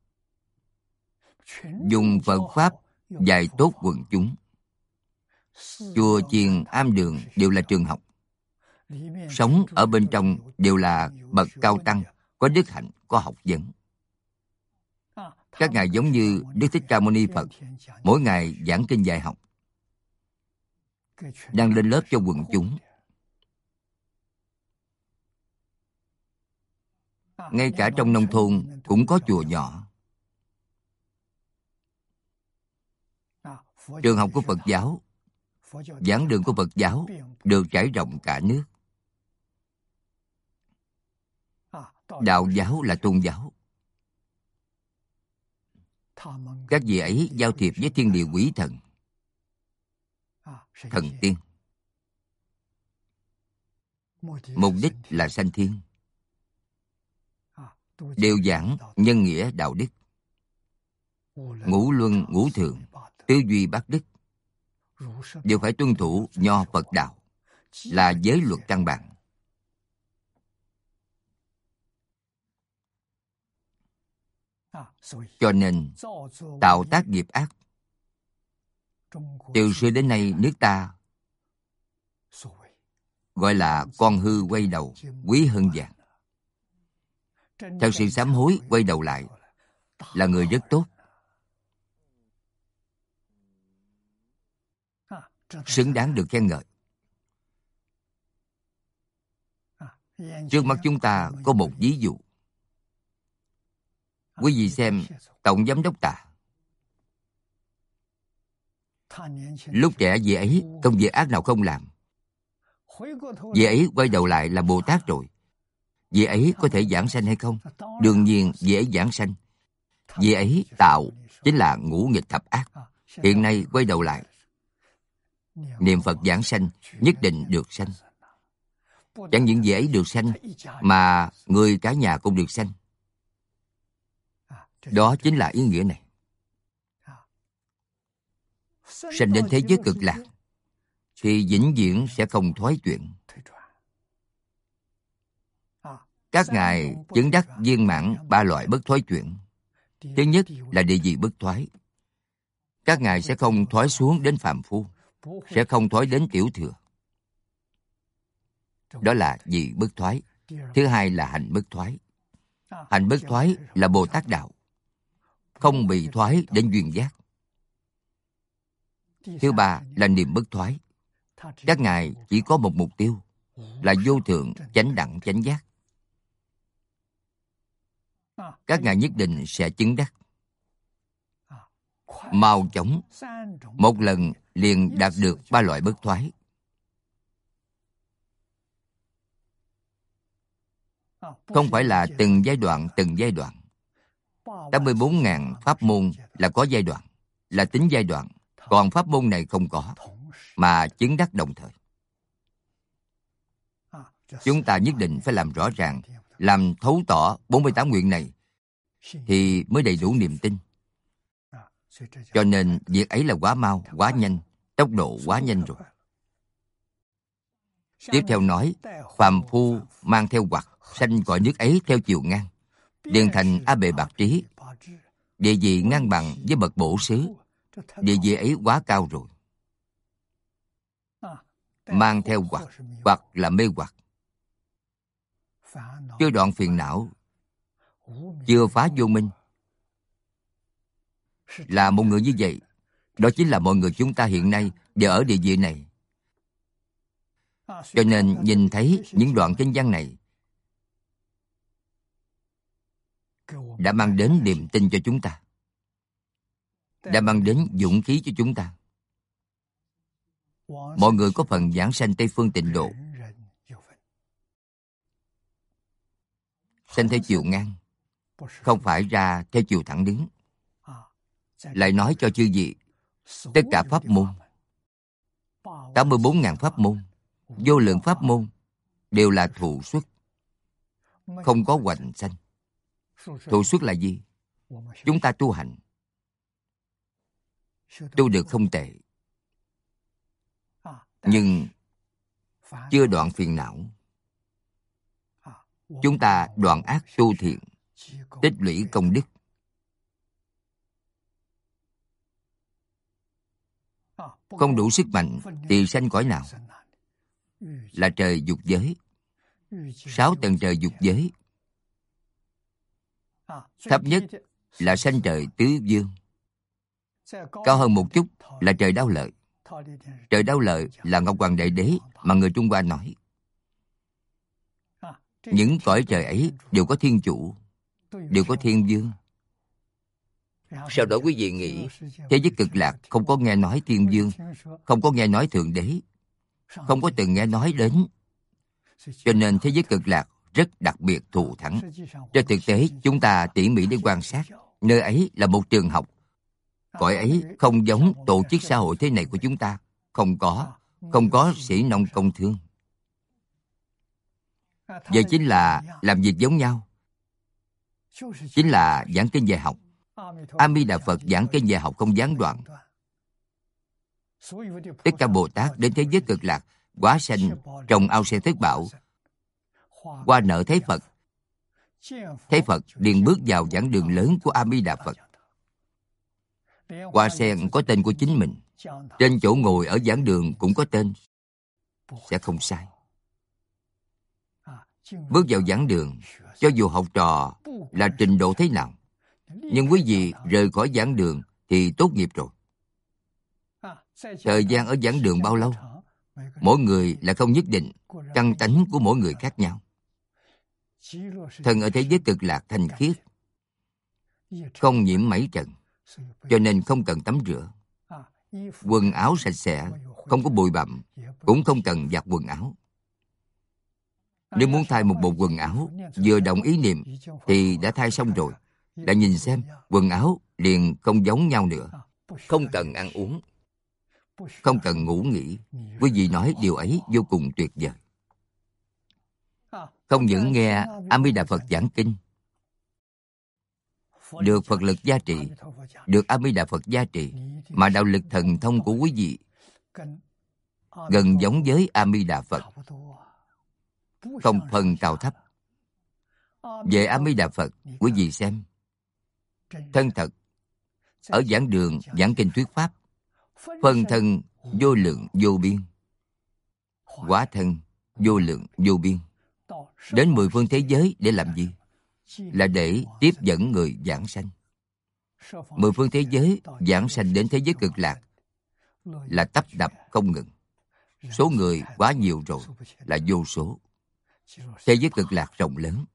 dùng Phật Pháp dạy tốt quần chúng. Chùa chiền am đường đều là trường học. Sống ở bên trong đều là bậc cao tăng, có đức hạnh, có học vấn. Các ngài giống như Đức Thích Ca Mâu Ni Phật, mỗi ngày giảng kinh dạy học, đang lên lớp cho quần chúng. Ngay cả trong nông thôn cũng có chùa nhỏ. Trường học của Phật giáo, giảng đường của Phật giáo được trải rộng cả nước. Đạo giáo là tôn giáo. Các vị ấy giao thiệp với thiên địa quỷ thần, thần tiên. Mục đích là sanh thiên. Đều giảng nhân nghĩa đạo đức, ngũ luân ngũ thường, tứ duy bát đức, đều phải tuân thủ nho Phật đạo, là giới luật căn bản. Cho nên tạo tác nghiệp ác, từ xưa đến nay nước ta gọi là con hư quay đầu, quý hơn vàng. Thật sự sám hối quay đầu lại là người rất tốt, xứng đáng được khen ngợi. Trước mắt chúng ta có một ví dụ. Quý vị xem Tổng Giám đốc Tạ. Lúc trẻ vị ấy công việc ác nào không làm. Vị ấy quay đầu lại là Bồ Tát rồi. Vị ấy có thể giảng sanh hay không? Đương nhiên vị ấy giảng sanh. Vị ấy tạo chính là ngũ nghịch thập ác. Hiện nay quay đầu lại, niệm Phật giảng sanh, nhất định được sanh. Chẳng những vị ấy được sanh, mà người cả nhà cũng được sanh. Đó chính là ý nghĩa này. Sanh đến thế giới cực lạc thì vĩnh viễn sẽ không thoái chuyển. Các ngài chứng đắc viên mãn ba loại bất thoái chuyển. Thứ nhất là địa vị bất thoái. Các ngài sẽ không thoái xuống đến phàm phu, sẽ không thoái đến tiểu thừa. Đó là vị bất thoái. Thứ hai là hạnh bất thoái. Hạnh bất thoái là Bồ Tát đạo, không bị thoái đến duyên giác. Thứ ba là niệm bất thoái. Các ngài chỉ có một mục tiêu là vô thượng chánh đẳng chánh giác. Các ngài nhất định sẽ chứng đắc. Mau chóng, một lần liền đạt được ba loại bất thoái. Không phải là từng giai đoạn từng giai đoạn. tám mươi bốn ngàn pháp môn là có giai đoạn, là tính giai đoạn. Còn pháp môn này không có, mà chứng đắc đồng thời. Chúng ta nhất định phải làm rõ ràng, làm thấu tỏ bốn mươi tám nguyện này, thì mới đầy đủ niềm tin. Cho nên việc ấy là quá mau, quá nhanh, tốc độ quá nhanh rồi. Tiếp theo nói, phàm phu mang theo hoặc, sanh cõi nước ấy theo chiều ngang, liền thành A Bệ Bạc Trí. Địa vị ngang bằng với bậc bổ xứ. Địa vị ấy quá cao rồi. Mang theo hoặc, hoặc là mê hoặc. Chưa đoạn phiền não, chưa phá vô minh. Là một người như vậy, đó chính là mọi người chúng ta hiện nay đều ở địa vị này. Cho nên nhìn thấy những đoạn kinh văn này đã mang đến niềm tin cho chúng ta, đã mang đến dũng khí cho chúng ta. Mọi người có phần giảng sanh Tây Phương Tịnh Độ, sanh theo chiều ngang, không phải ra theo chiều thẳng đứng. Lại nói cho chư vị, tất cả pháp môn, tám mươi bốn ngàn pháp môn, vô lượng pháp môn, đều là thụ xuất, không có hoành sanh. Thụ xuất là gì? Chúng ta tu hành, tu được không tệ, nhưng chưa đoạn phiền não. Chúng ta đoạn ác tu thiện, tích lũy công đức. Không đủ sức mạnh thì sanh cõi nào? Là trời dục giới, sáu tầng trời dục giới. Thấp nhất là sanh trời tứ dương. Cao hơn một chút là trời Đao Lợi. Trời Đao Lợi là Ngọc Hoàng Đại Đế mà người Trung Hoa nói. Những cõi trời ấy đều có thiên chủ, đều có thiên vương. Sau đó quý vị nghĩ, thế giới Cực Lạc không có nghe nói thiên vương, không có nghe nói thượng đế, không có từng nghe nói đến. Cho nên thế giới Cực Lạc rất đặc biệt thù thắng. Trên thực tế, chúng ta tỉ mỉ để quan sát, nơi ấy là một trường học. Cõi ấy không giống tổ chức xã hội thế này của chúng ta. Không có, không có sĩ nông công thương. Vậy chính là làm việc giống nhau. Chính là giảng kinh dạy học. A Di Đà Phật giảng kinh dạy học không gián đoạn. Tất cả Bồ Tát đến thế giới Cực Lạc, hóa sanh trồng ao sen thất bảo, qua nợ thấy Phật. Thấy Phật liền bước vào giảng đường lớn của A Di Đà Phật. Hoa sen có tên của chính mình, trên chỗ ngồi ở giảng đường cũng có tên, sẽ không sai. Bước vào giảng đường, cho dù học trò là trình độ thế nào, nhưng quý vị rời khỏi giảng đường thì tốt nghiệp rồi. Thời gian ở giảng đường bao lâu? Mỗi người là không nhất định, căn tánh của mỗi người khác nhau. Thần ở thế giới Cực Lạc thanh khiết, không nhiễm mảy trần, cho nên không cần tắm rửa. Quần áo sạch sẽ, không có bụi bặm, cũng không cần giặt quần áo. Nếu muốn thay một bộ quần áo, vừa động ý niệm thì đã thay xong rồi. Đã nhìn xem, quần áo liền không giống nhau nữa. Không cần ăn uống, không cần ngủ nghỉ. Quý vị nói điều ấy vô cùng tuyệt vời. Không những nghe A Di Đà Phật giảng kinh, được Phật lực gia trì, được A Di Đà Phật gia trì, mà đạo lực thần thông của quý vị gần giống với A Di Đà Phật, không phân cao thấp. Về A Di Đà Phật, quý vị xem, thân thật, ở giảng đường giảng kinh thuyết pháp, phân thân vô lượng vô biên, hóa thân vô lượng vô biên, đến mười phương thế giới để làm gì? Là để tiếp dẫn người giảng sanh. Mười phương thế giới giảng sanh đến thế giới cực lạc là tấp đập không ngừng. Số người quá nhiều rồi, là vô số. Thế giới cực lạc rộng lớn.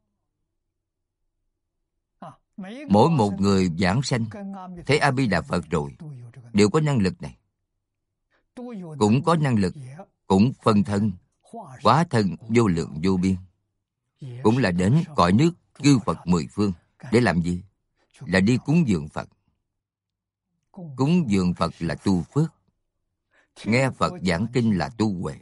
Mỗi một người giảng sanh thấy A Di Đà Phật rồi đều có năng lực này, cũng có năng lực, cũng phân thân, hóa thân vô lượng vô biên, cũng là đến cõi nước chư Phật mười phương để làm gì? Là đi cúng dường Phật. Cúng dường Phật là tu phước, nghe Phật giảng kinh là tu huệ.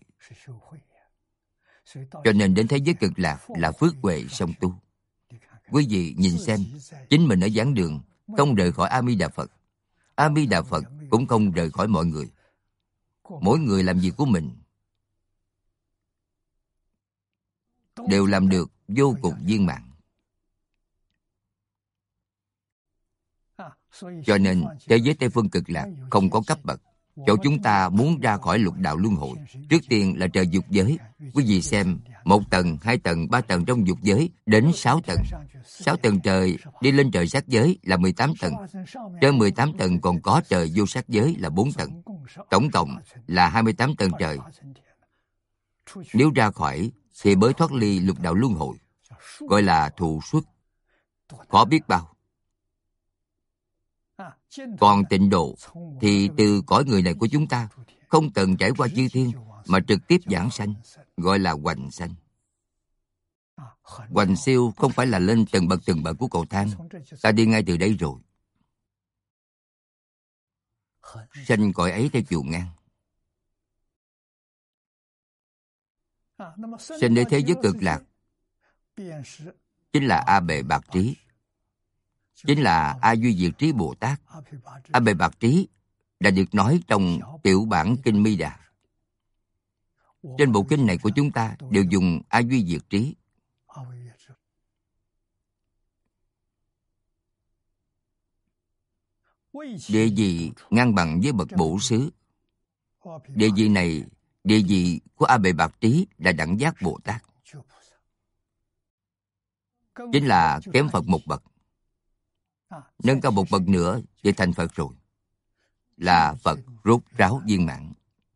Cho nên đến thế giới cực lạc là phước huệ song tu. Quý vị nhìn xem, chính mình ở giảng đường không rời khỏi A Di Đà Phật, A Di Đà Phật cũng không rời khỏi mọi người. Mỗi người làm việc của mình đều làm được vô cùng viên mãn. Cho nên thế giới Tây Phương Cực Lạc không có cấp bậc. Chỗ chúng ta muốn ra khỏi lục đạo luân hồi, trước tiên là trời dục giới. Quý vị xem, một tầng, hai tầng, ba tầng trong dục giới đến sáu tầng. Sáu tầng trời đi lên trời sắc giới là mười tám tầng. Trên mười tám tầng còn có trời vô sắc giới là bốn tầng. Tổng cộng là hai mươi tám tầng trời. Nếu ra khỏi thì mới thoát ly lục đạo luân hồi, gọi là thụ xuất. Khó biết bao. Còn tịnh độ thì từ cõi người này của chúng ta không cần trải qua chư thiên mà trực tiếp giảng sanh, gọi là hoành sanh. Hoành siêu không phải là lên từng bậc từng bậc của cầu thang, ta đi ngay từ đây rồi. Sanh cõi ấy theo chiều ngang. Sanh đến thế giới cực lạc chính là A Bệ Bạc Trí, chính là A Duy Diệt Trí Bồ Tát. A Bệ Bạc Trí đã được nói trong tiểu bản kinh Mi Đà. Trên bộ kinh này của chúng ta đều dùng A Duy Diệt Trí. Địa vị ngang bằng với bậc bổ xứ. Địa vị này, địa vị của A Bệ Bạc Trí là đẳng giác Bồ Tát, chính là kém Phật một bậc. Nâng cao một bậc nữa thì thành Phật rồi, là Phật rốt ráo viên mãn.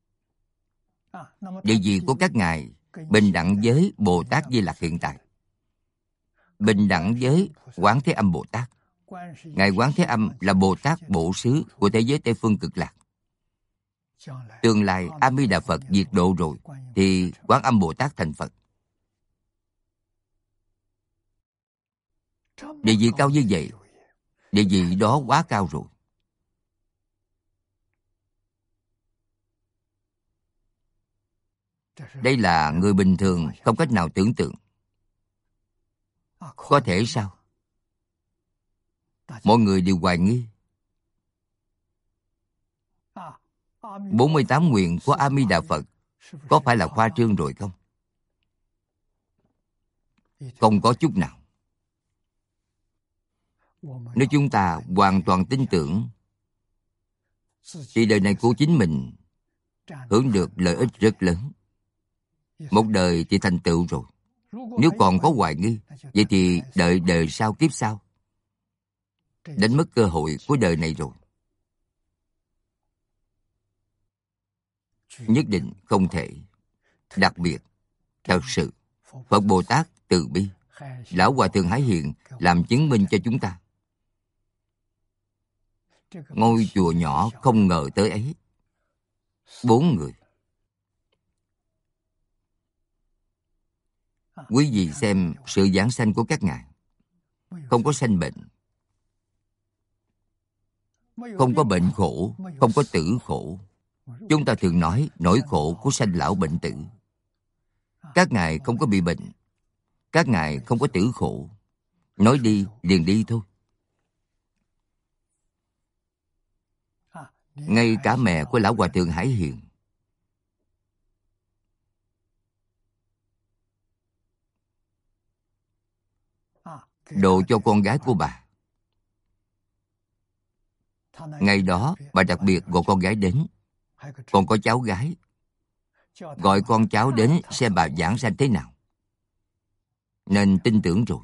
Địa vị của các ngài bình đẳng với Bồ Tát Di Lặc hiện tại, bình đẳng với Quán Thế Âm Bồ Tát. Ngài Quán Thế Âm là Bồ Tát bổ xứ của thế giới Tây Phương Cực Lạc. Tương lai A Di Đà Phật diệt độ rồi thì Quán Âm Bồ Tát thành Phật. Địa vị cao như vậy, địa vị đó quá cao rồi. Đây là người bình thường không cách nào tưởng tượng. Có thể sao? Mọi người đều hoài nghi. bốn mươi tám nguyện của A Di Đà Phật có phải là khoa trương rồi không? Không có chút nào. Nếu chúng ta hoàn toàn tin tưởng thì đời này của chính mình hưởng được lợi ích rất lớn. Một đời thì thành tựu rồi. Nếu còn có hoài nghi, vậy thì đợi đời sau kiếp sau, đánh mất cơ hội của đời này rồi. Nhất định không thể. Đặc biệt, thật sự, Phật Bồ Tát từ bi, Lão Hòa Thượng Hải Hiền làm chứng minh cho chúng ta. Ngôi chùa nhỏ không ngờ tới ấy. Bốn người. Quý vị xem sự giảng sanh của các ngài. Không có sanh bệnh, không có bệnh khổ, không có tử khổ. Chúng ta thường nói nỗi khổ của sanh lão bệnh tử. Các ngài không có bị bệnh, các ngài không có tử khổ. Nói đi liền đi thôi. Ngay cả mẹ của Lão Hòa Thượng Hải Hiền độ cho con gái của bà, Ngày đó bà đặc biệt gọi con gái đến, còn có cháu gái, gọi con cháu đến xem bà giảng sanh thế nào, nên tin tưởng rồi.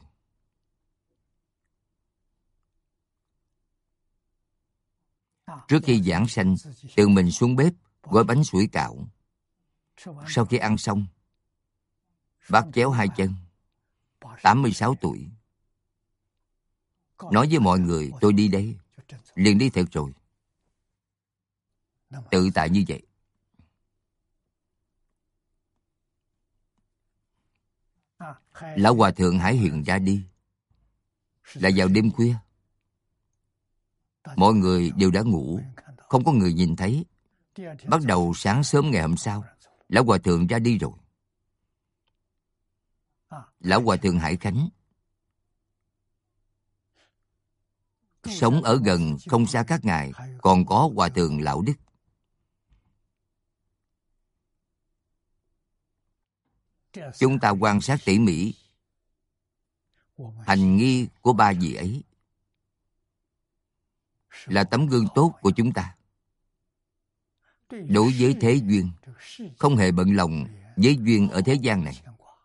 Trước khi giảng sanh, tự mình xuống bếp gói bánh sủi cảo. Sau khi ăn xong, bác chéo hai chân, tám mươi sáu tuổi, nói với mọi người tôi đi đây, liền đi thật rồi. Tự tại như vậy. Lão Hòa Thượng Hải Hiền ra đi là vào đêm khuya. Mọi người đều đã ngủ, không có người nhìn thấy. Bắt đầu sáng sớm ngày hôm sau, Lão Hòa Thượng ra đi rồi. Lão Hòa Thượng Hải Khánh sống ở gần không xa các ngài, còn có Hòa Thượng Lão Đức. Chúng ta quan sát tỉ mỉ hành nghi của ba vị ấy, là tấm gương tốt của chúng ta. Đối với thế duyên, không hề bận lòng với duyên ở thế gian này.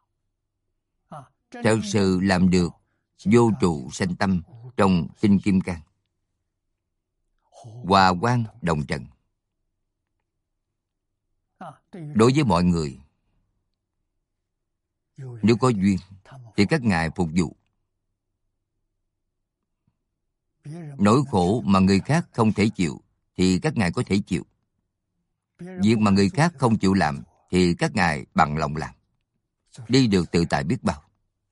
Thật sự làm được vô trụ sanh tâm trong Kinh Kim Cang. Hòa quang đồng trần. Đối với mọi người, nếu có duyên thì các ngài phục vụ. Nỗi khổ mà người khác không thể chịu thì các ngài có thể chịu. Việc mà người khác không chịu làm thì các ngài bằng lòng làm. Đi được tự tại biết bao.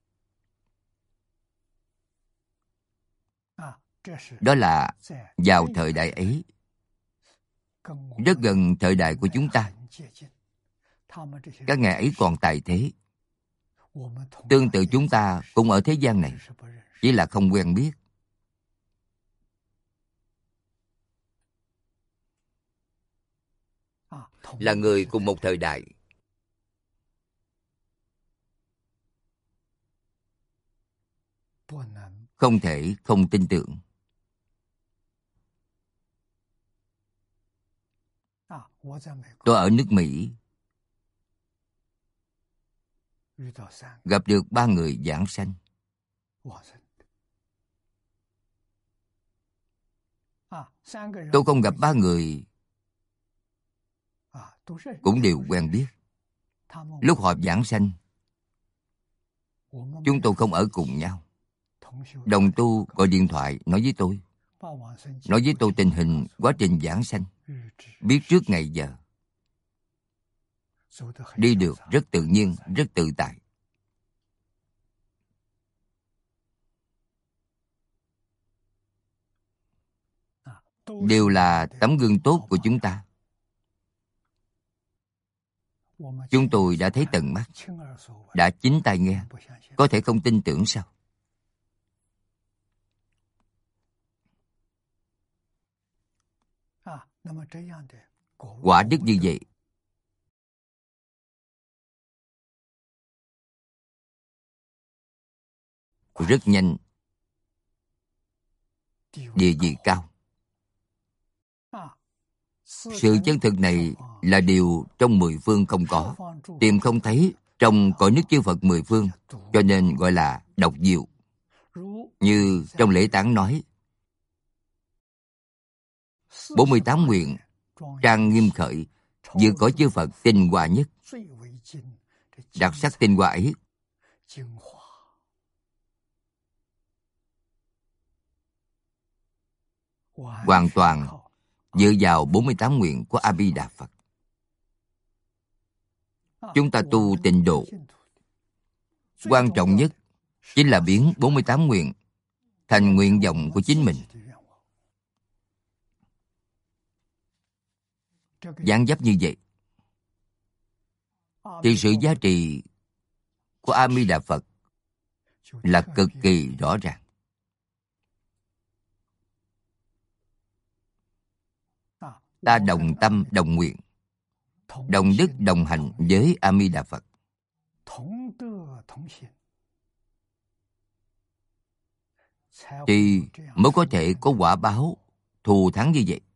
Đó là vào thời đại ấy, rất gần thời đại của chúng ta. Các ngài ấy còn tại thế. Tương tự chúng ta cũng ở thế gian này, chỉ là không quen biết. Là người cùng một thời đại. Không thể không tin tưởng. Tôi ở nước Mỹ, gặp được ba người giảng sanh. Tôi không gặp ba người cũng đều quen biết. Lúc họ giảng sanh, chúng tôi không ở cùng nhau. Đồng tu gọi điện thoại nói với tôi, nói với tôi tình hình quá trình giảng sanh, biết trước ngày giờ. Đi được rất tự nhiên, rất tự tại. Đều là tấm gương tốt của chúng ta. Chúng tôi đã thấy tận mắt, đã chính tai nghe, có thể không tin tưởng sao? Quả đức như vậy, rất nhanh, địa vị cao. Sự chân thực này là điều trong mười phương không có, tìm không thấy trong cõi nước chư Phật mười phương, cho nên gọi là độc diệu. Như trong lễ tán nói, bốn mươi tám nguyện trang nghiêm khởi, vừa có chư Phật tinh hoa nhất. Đặc sắc tinh hoa ấy hoàn toàn dựa vào bốn mươi tám nguyện của A Di Đà Phật. Chúng ta tu tịnh độ, quan trọng nhất chính là biến bốn mươi tám nguyện thành nguyện vọng của chính mình. Dáng dấp như vậy thì sự giá trị của A Di Đà Phật là cực kỳ rõ ràng. Ta đồng tâm đồng nguyện, đồng đức đồng hành với A Di Đà Phật, thì mới có thể có quả báo thù thắng như vậy.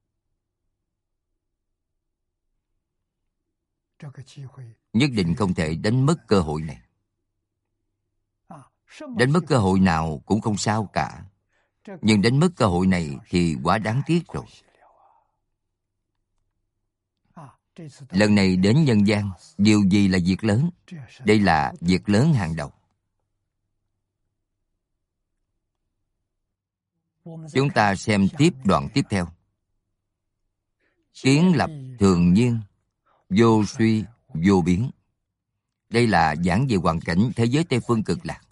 Nhất định không thể đánh mất cơ hội này. Đánh mất cơ hội nào cũng không sao cả, nhưng đánh mất cơ hội này thì quá đáng tiếc rồi. Lần này đến nhân gian, điều gì là việc lớn? Đây là việc lớn hàng đầu. Chúng ta xem tiếp đoạn tiếp theo. Kiến lập thường nhiên, vô suy, vô biến. Đây là giảng về hoàn cảnh thế giới Tây Phương Cực Lạc.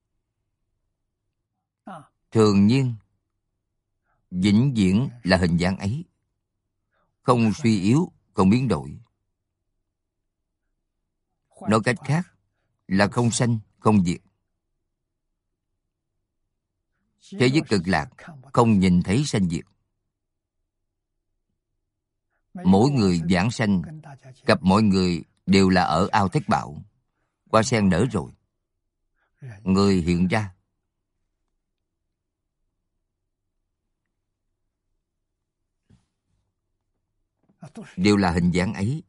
Thường nhiên, vĩnh viễn là hình dáng ấy, không suy yếu, không biến đổi. Nói cách khác là không sanh, không diệt. Thế giới Cực Lạc không nhìn thấy sanh diệt. Mỗi người vãng sanh, gặp mọi người đều là ở ao Thất Bảo. Hoa sen nở rồi, người hiện ra. Đều là hình dáng ấy.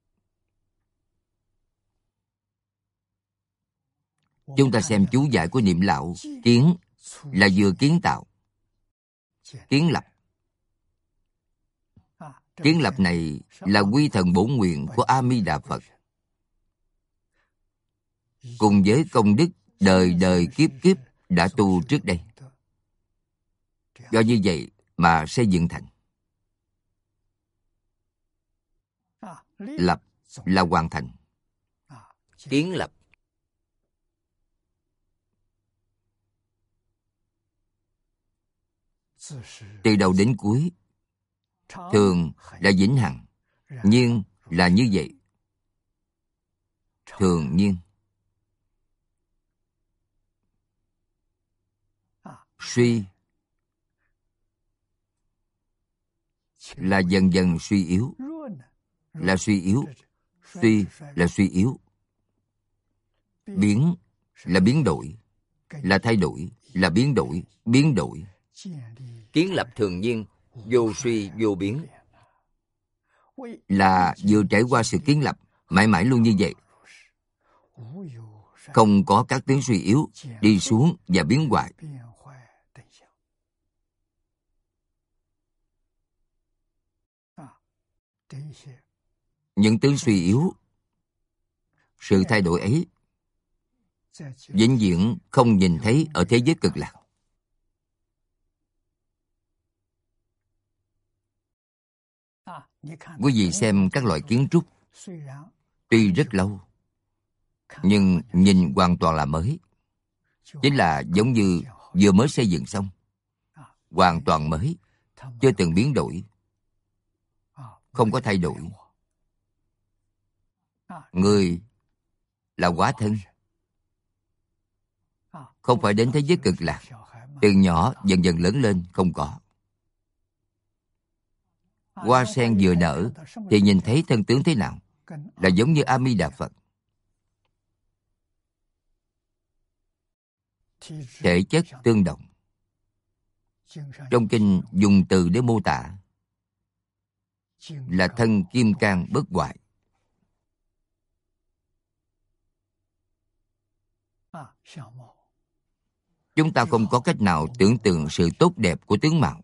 Chúng ta xem chú giải của Niệm Lão. Kiến là vừa kiến tạo, kiến lập. Kiến lập này là quy thần bổn nguyện của A Di Đà Phật, cùng với công đức đời đời kiếp kiếp đã tu trước đây. Do như vậy mà xây dựng thành. Lập là hoàn thành. Kiến lập. Từ đầu đến cuối, thường là vĩnh hằng, nhiên là như vậy. Thường nhiên. Suy là dần dần suy yếu, là suy yếu. Suy là suy yếu. Biến là biến đổi, là thay đổi, là biến đổi, biến đổi. Kiến lập thường nhiên, vô suy vô biến, là vừa trải qua sự kiến lập, mãi mãi luôn như vậy. Không có các tiếng suy yếu, đi xuống và biến hoại. Những tiếng suy yếu, sự thay đổi ấy vĩnh viễn không nhìn thấy ở thế giới Cực Lạc. Quý vị xem các loại kiến trúc, tuy rất lâu, nhưng nhìn hoàn toàn là mới. Chính là giống như vừa mới xây dựng xong, hoàn toàn mới, chưa từng biến đổi, không có thay đổi. Người là hóa thân, không phải đến thế giới Cực Lạc, từ nhỏ dần dần lớn lên, không có. Hoa sen vừa nở thì nhìn thấy thân tướng thế nào? Là giống như A Di Đà Phật. Thể chất tương đồng. Trong kinh dùng từ để mô tả là thân kim cang bất hoại. Chúng ta không có cách nào tưởng tượng sự tốt đẹp của tướng mạo.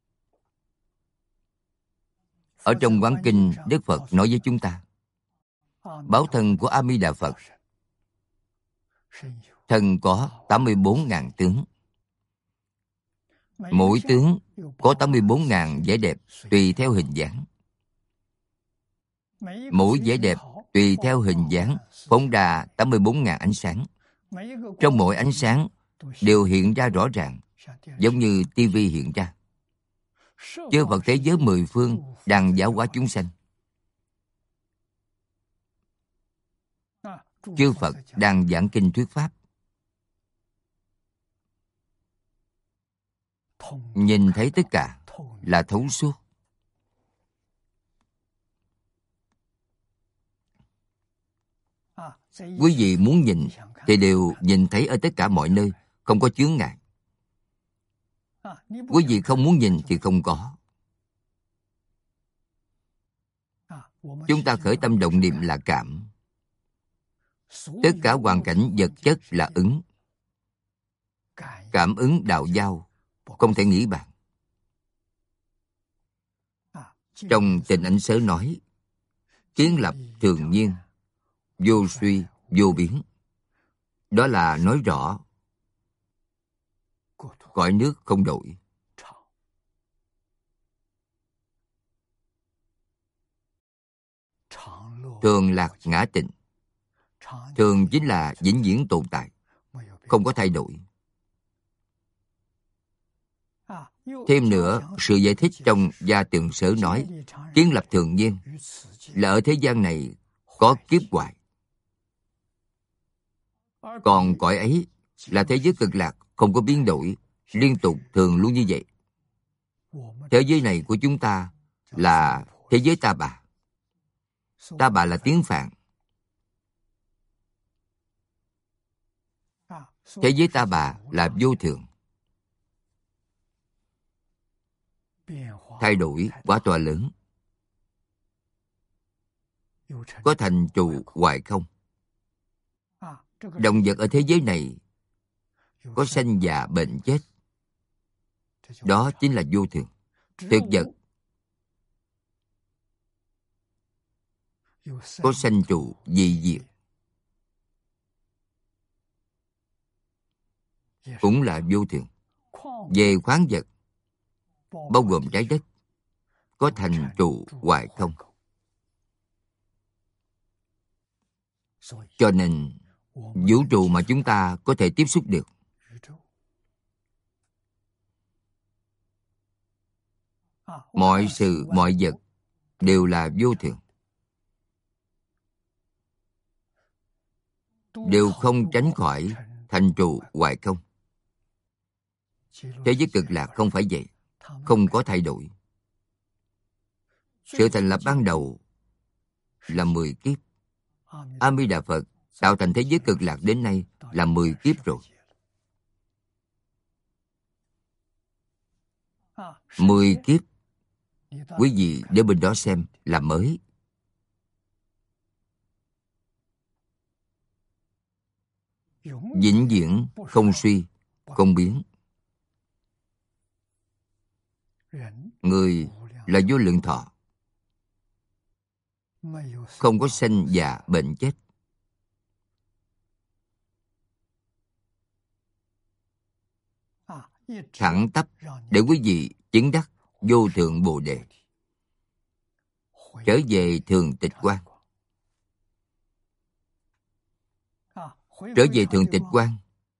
Ở trong Quán Kinh, Đức Phật nói với chúng ta, báo thân của A Di Đà Phật, thân có tám mươi bốn ngàn tướng. Mỗi tướng có tám mươi bốn ngàn vẻ đẹp tùy theo hình dáng. Mỗi vẻ đẹp tùy theo hình dáng phóng ra tám mươi bốn ngàn ánh sáng. Trong mỗi ánh sáng đều hiện ra rõ ràng, giống như tivi hiện ra. Chư Phật thế giới mười phương đang giáo hóa chúng sanh. Chư Phật đang giảng kinh thuyết pháp. Nhìn thấy tất cả là thấu suốt. Quý vị muốn nhìn thì đều nhìn thấy ở tất cả mọi nơi, không có chướng ngại. Quý vị không muốn nhìn thì không có. Chúng ta khởi tâm động niệm là cảm. Tất cả hoàn cảnh vật chất là ứng. Cảm ứng đạo giao, không thể nghĩ bàn. Trong Tịnh Ảnh Sớ nói, kiến lập thường nhiên, vô suy, vô biến. Đó là nói rõ cõi nước không đổi. Thường lạc ngã tịnh. Thường chính là vĩnh viễn tồn tại, không có thay đổi. Thêm nữa, sự giải thích trong Gia Tượng Sớ nói, kiến lập thường nhiên là ở thế gian này có kiếp hoại. Còn cõi ấy là thế giới cực lạc, không có biến đổi, liên tục thường luôn như vậy. Thế giới này của chúng ta là thế giới ta bà. Ta bà là tiếng Phạn. Thế giới ta bà là vô thường. Thay đổi quá to lớn. Có thành trụ hoài không. Động vật ở thế giới này có sanh già bệnh chết. Đó chính là vô thường. Thực vật có sanh trụ dị diệt, cũng là vô thường. Về khoáng vật, bao gồm trái đất, có thành trụ hoài không. Cho nên vũ trụ mà chúng ta có thể tiếp xúc được, mọi sự, mọi vật đều là vô thường, đều không tránh khỏi thành trụ hoài không. Thế giới cực lạc không phải vậy, không có thay đổi. Sự thành lập ban đầu là mười kiếp. A Di Đà Phật tạo thành thế giới cực lạc đến nay là mười kiếp rồi. Mười kiếp, quý vị đến bên đó xem là mới. Vĩnh viễn không suy, không biến. Người là vô lượng thọ, không có sanh già bệnh chết. Thẳng tắp để quý vị chứng đắc vô thượng Bồ Đề, trở về thường tịch quan. Trở về thường tịch quan,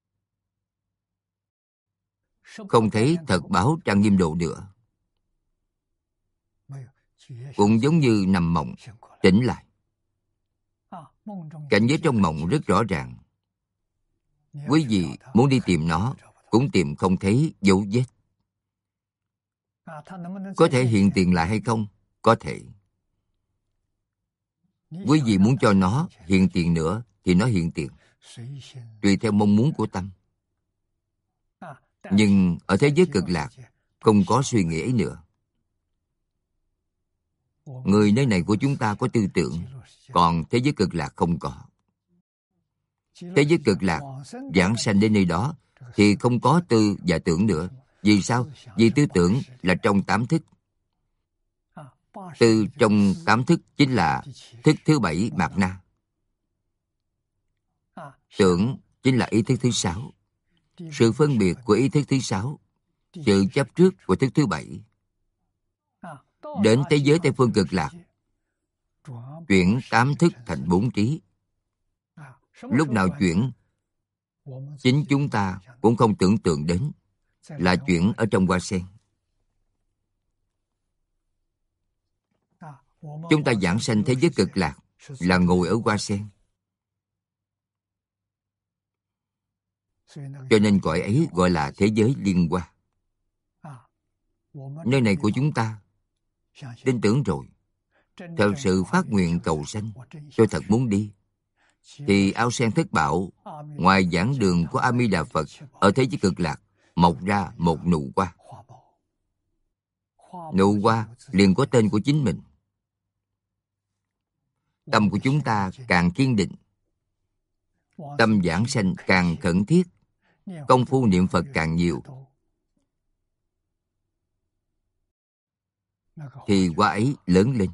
không thấy thật báo trang nghiêm độ nữa, cũng giống như nằm mộng tỉnh lại. Cảnh giới trong mộng rất rõ ràng. Quý vị muốn đi tìm nó cũng tìm không thấy dấu vết. Có thể hiện tiền lại hay không? Có thể. Quý vị muốn cho nó hiện tiền nữa thì nó hiện tiền, tùy theo mong muốn của tâm. Nhưng ở thế giới cực lạc không có suy nghĩ ấy nữa. Người nơi này của chúng ta có tư tưởng, còn thế giới cực lạc không có. Thế giới cực lạc giảng sanh đến nơi đó thì không có tư và tưởng nữa. Vì sao? Vì tư tưởng là trong tám thức. Tư trong tám thức chính là thức thứ bảy mạt na. Tưởng chính là ý thức thứ sáu. Sự phân biệt của ý thức thứ sáu, sự chấp trước của thức thứ bảy. Đến thế giới Tây Phương Cực Lạc, chuyển tám thức thành bốn trí. Lúc nào chuyển, chính chúng ta cũng không tưởng tượng đến, là chuyển ở trong hoa sen. Chúng ta giảng sanh thế giới cực lạc là ngồi ở hoa sen. Cho nên cõi ấy gọi là thế giới liên hoa. Nơi này của chúng ta, tin tưởng rồi, thật sự phát nguyện cầu sanh, tôi thật muốn đi, thì ao sen thất bảo, ngoài giảng đường của A Di Đà Phật ở thế giới cực lạc, mọc ra một nụ hoa. Nụ hoa liền có tên của chính mình. Tâm của chúng ta càng kiên định, tâm giảng sanh càng khẩn thiết, công phu niệm Phật càng nhiều, thì hoa ấy lớn lên.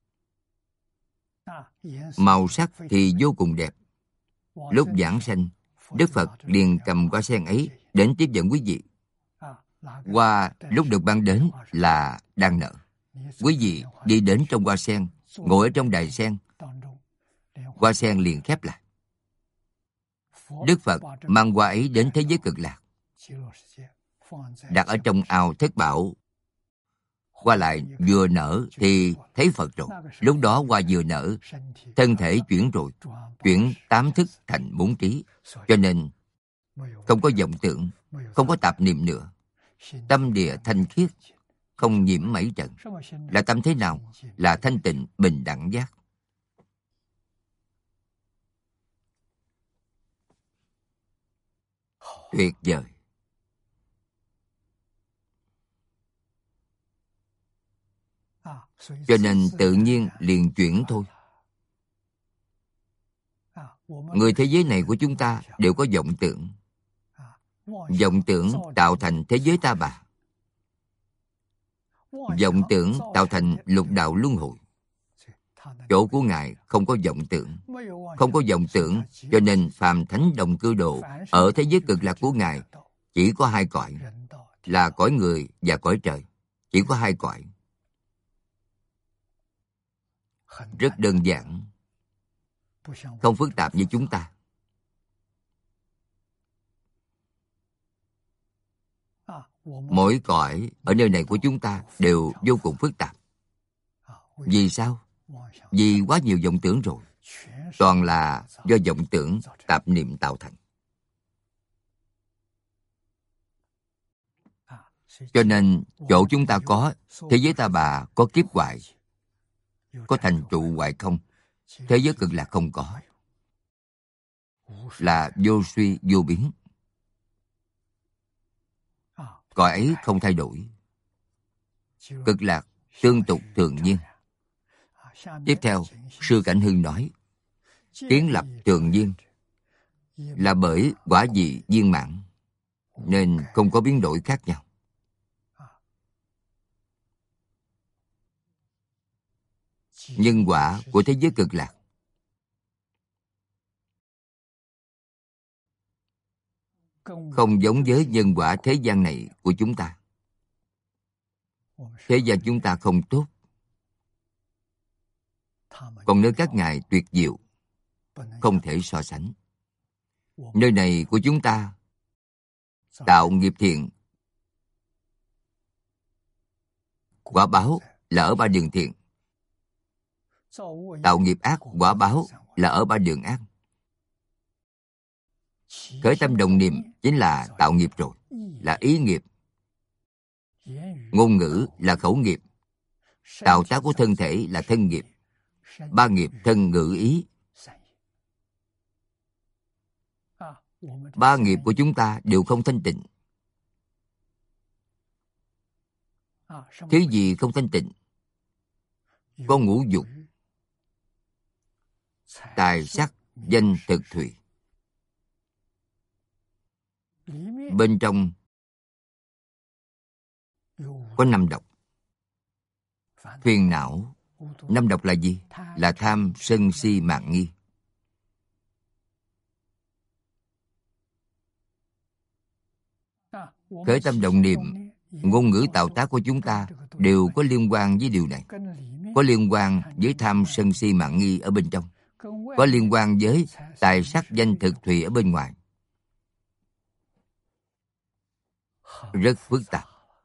Màu sắc thì vô cùng đẹp. Lúc giảng sanh, Đức Phật liền cầm hoa sen ấy đến tiếp dẫn quý vị. Hoa lúc được ban đến là đang nở. Quý vị đi đến trong hoa sen, ngồi ở trong đài sen, hoa sen liền khép lại. Đức Phật mang hoa ấy đến thế giới cực lạc, đặt ở trong ao thất bảo. Hoa lại vừa nở thì thấy Phật rồi. Lúc đó hoa vừa nở, thân thể chuyển rồi, chuyển tám thức thành bốn trí. Cho nên không có vọng tưởng, không có tạp niệm nữa. Tâm địa thanh khiết, không nhiễm mảy trần. Là tâm thế nào? Là thanh tịnh, bình đẳng giác. Tuyệt vời. Cho nên tự nhiên liền chuyển thôi. Người thế giới này của chúng ta đều có vọng tưởng. Vọng tưởng tạo thành thế giới ta bà. Vọng tưởng tạo thành lục đạo luân hồi. Chỗ của Ngài không có vọng tưởng. Không có vọng tưởng, cho nên phàm thánh đồng cư độ ở thế giới cực lạc của Ngài chỉ có hai cõi, là cõi người và cõi trời. Chỉ có hai cõi. Rất đơn giản, không phức tạp như chúng ta. Mỗi cõi ở nơi này của chúng ta đều vô cùng phức tạp. Vì sao? Vì quá nhiều vọng tưởng rồi. Toàn là do vọng tưởng tạp niệm tạo thành. Cho nên chỗ chúng ta có thế giới ta bà, có kiếp hoại, có thành trụ hoại không. Thế giới cực lạc không có, là vô suy vô biến. Cõi ấy không thay đổi. Cực lạc tương tục thường nhiên. Tiếp theo, Sư Cảnh Hưng nói, kiến lập thường nhiên là bởi quả vị viên mãn, nên không có biến đổi khác nhau. Nhân quả của thế giới cực lạc không giống với nhân quả thế gian này của chúng ta. Thế gian chúng ta không tốt, còn nơi các ngài tuyệt diệu, không thể so sánh. Nơi này của chúng ta tạo nghiệp thiện, quả báo là ở ba đường thiện. Tạo nghiệp ác, quả báo là ở ba đường ác. Khởi tâm đồng niệm chính là tạo nghiệp rồi, là ý nghiệp. Ngôn ngữ là khẩu nghiệp. Tạo tác của thân thể là thân nghiệp. Ba nghiệp thân ngữ ý. Ba nghiệp của chúng ta đều không thanh tịnh. Thứ gì không thanh tịnh? Có ngũ dục, tài sắc, danh thực thùy. Bên trong có năm độc. Phiền não. Năm độc là gì? Là tham, sân, si, mạn, nghi. Khởi tâm động niệm, ngôn ngữ tạo tác của chúng ta đều có liên quan với điều này. Có liên quan với tham, sân, si, mạn, nghi ở bên trong. Có liên quan với tài sắc, danh thực thùy ở bên ngoài. Rất phức tạp.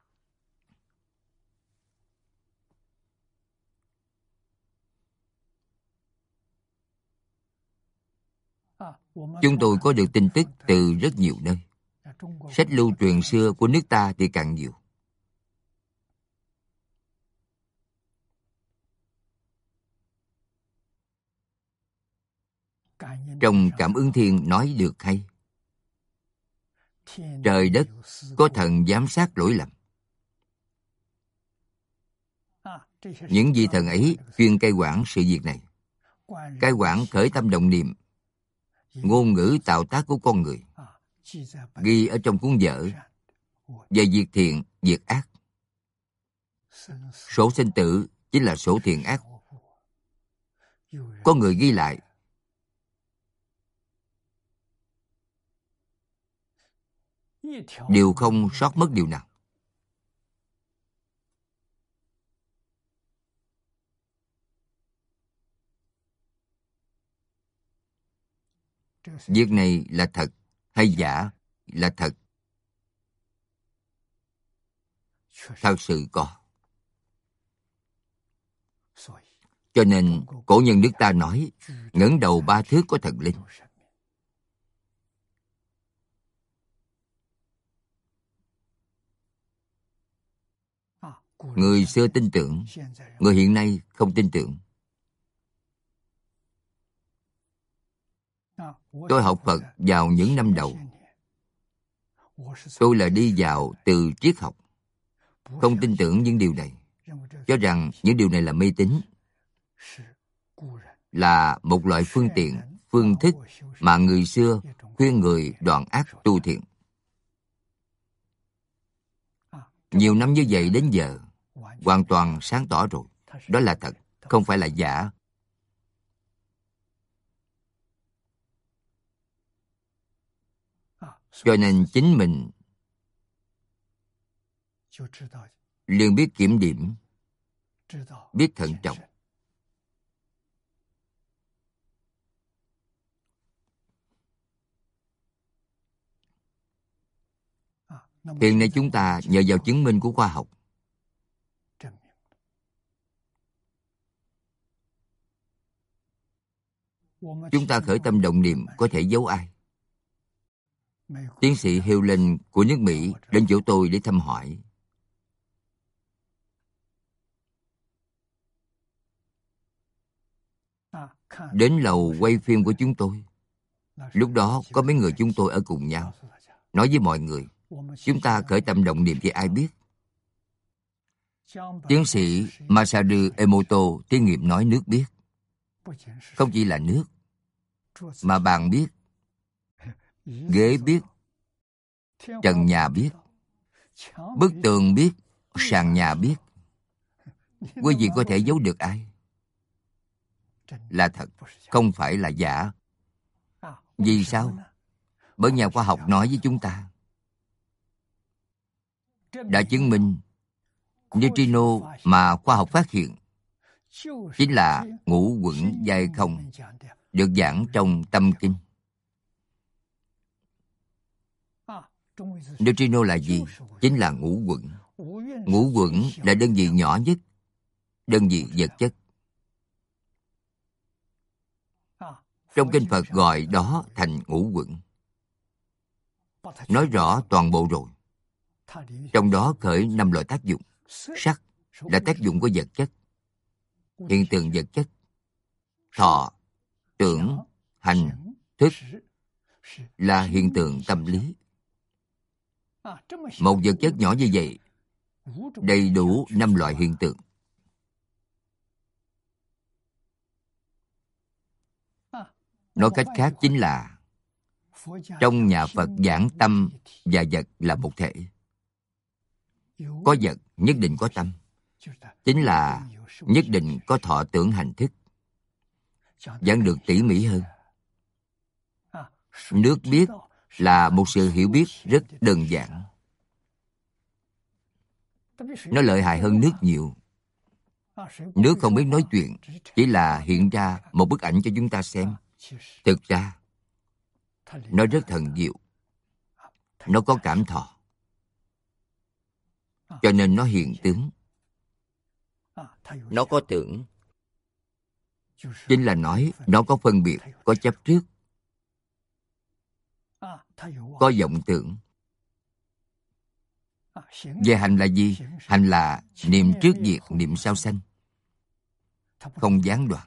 Chúng tôi có được tin tức từ rất nhiều nơi. Sách lưu truyền xưa của nước ta thì càng nhiều. Trong Cảm Ứng Thiên nói được hay. trời đất có thần giám sát lỗi lầm. Những vị thần ấy chuyên cai quản sự việc này, cai quản khởi tâm động niệm, ngôn ngữ tạo tác của con người, ghi ở trong cuốn vở về việc thiện, việc ác. Sổ sinh tử chính là sổ thiện ác. Có người ghi lại. Đều không sót mất điều nào. Việc này là thật hay giả là thật? Thật sự có. Cho nên cổ nhân nước ta nói ngẩng đầu ba thước có thần linh. Người xưa tin tưởng, người hiện nay không tin tưởng. Tôi học Phật vào những năm đầu. Tôi là đi vào từ triết học, không tin tưởng những điều này, cho rằng những điều này là mê tín, là một loại phương tiện, phương thức mà người xưa khuyên người đoạn ác tu thiện. Nhiều năm như vậy đến giờ, hoàn toàn sáng tỏ rồi. Đó là thật, không phải là giả. Cho nên chính mình liền biết kiểm điểm, biết thận trọng. Hiện nay chúng ta nhờ vào chứng minh của khoa học, chúng ta khởi tâm động niệm có thể giấu ai. Tiến sĩ Hewlett của nước Mỹ đến chỗ tôi để thăm hỏi. Đến lầu quay phim của chúng tôi. Lúc đó có mấy người chúng tôi ở cùng nhau, nói với mọi người, chúng ta khởi tâm động niệm thì ai biết. Tiến sĩ Masaru Emoto thí nghiệm nói nước biết. Không chỉ là nước, mà bàn biết, ghế biết, trần nhà biết, bức tường biết, sàn nhà biết. Quý vị có thể giấu được ai? Là thật, không phải là giả. Vì sao? Bởi nhà khoa học nói với chúng ta, đã chứng minh neutrino mà khoa học phát hiện chính là ngũ uẩn giai không, được giảng trong Tâm Kinh. Neutrino là gì? Chính là ngũ uẩn. Ngũ uẩn là đơn vị nhỏ nhất, đơn vị vật chất. Trong kinh Phật gọi đó thành ngũ uẩn. Nói rõ toàn bộ rồi. Trong đó khởi năm loại tác dụng. Sắc là tác dụng của vật chất, hiện tượng vật chất. Thọ, tưởng, hành, thức là hiện tượng tâm lý. Một vật chất nhỏ như vậy, đầy đủ năm loại hiện tượng. Nói cách khác chính là trong nhà Phật giảng tâm và vật là một thể. Có vật nhất định có tâm, chính là nhất định có thọ tưởng hành thức. Giảng được tỉ mỉ hơn. Nước biết là một sự hiểu biết rất đơn giản. Nó lợi hại hơn nước nhiều. Nước không biết nói chuyện, chỉ là hiện ra một bức ảnh cho chúng ta xem. Thực ra, nó rất thần diệu. Nó có cảm thọ. Cho nên nó hiện tướng. Nó có tưởng. Chính là nói nó có phân biệt, có chấp trước, có vọng tưởng. Về hành là gì? Hành là niệm trước diệt, niệm sau sanh, không gián đoạn.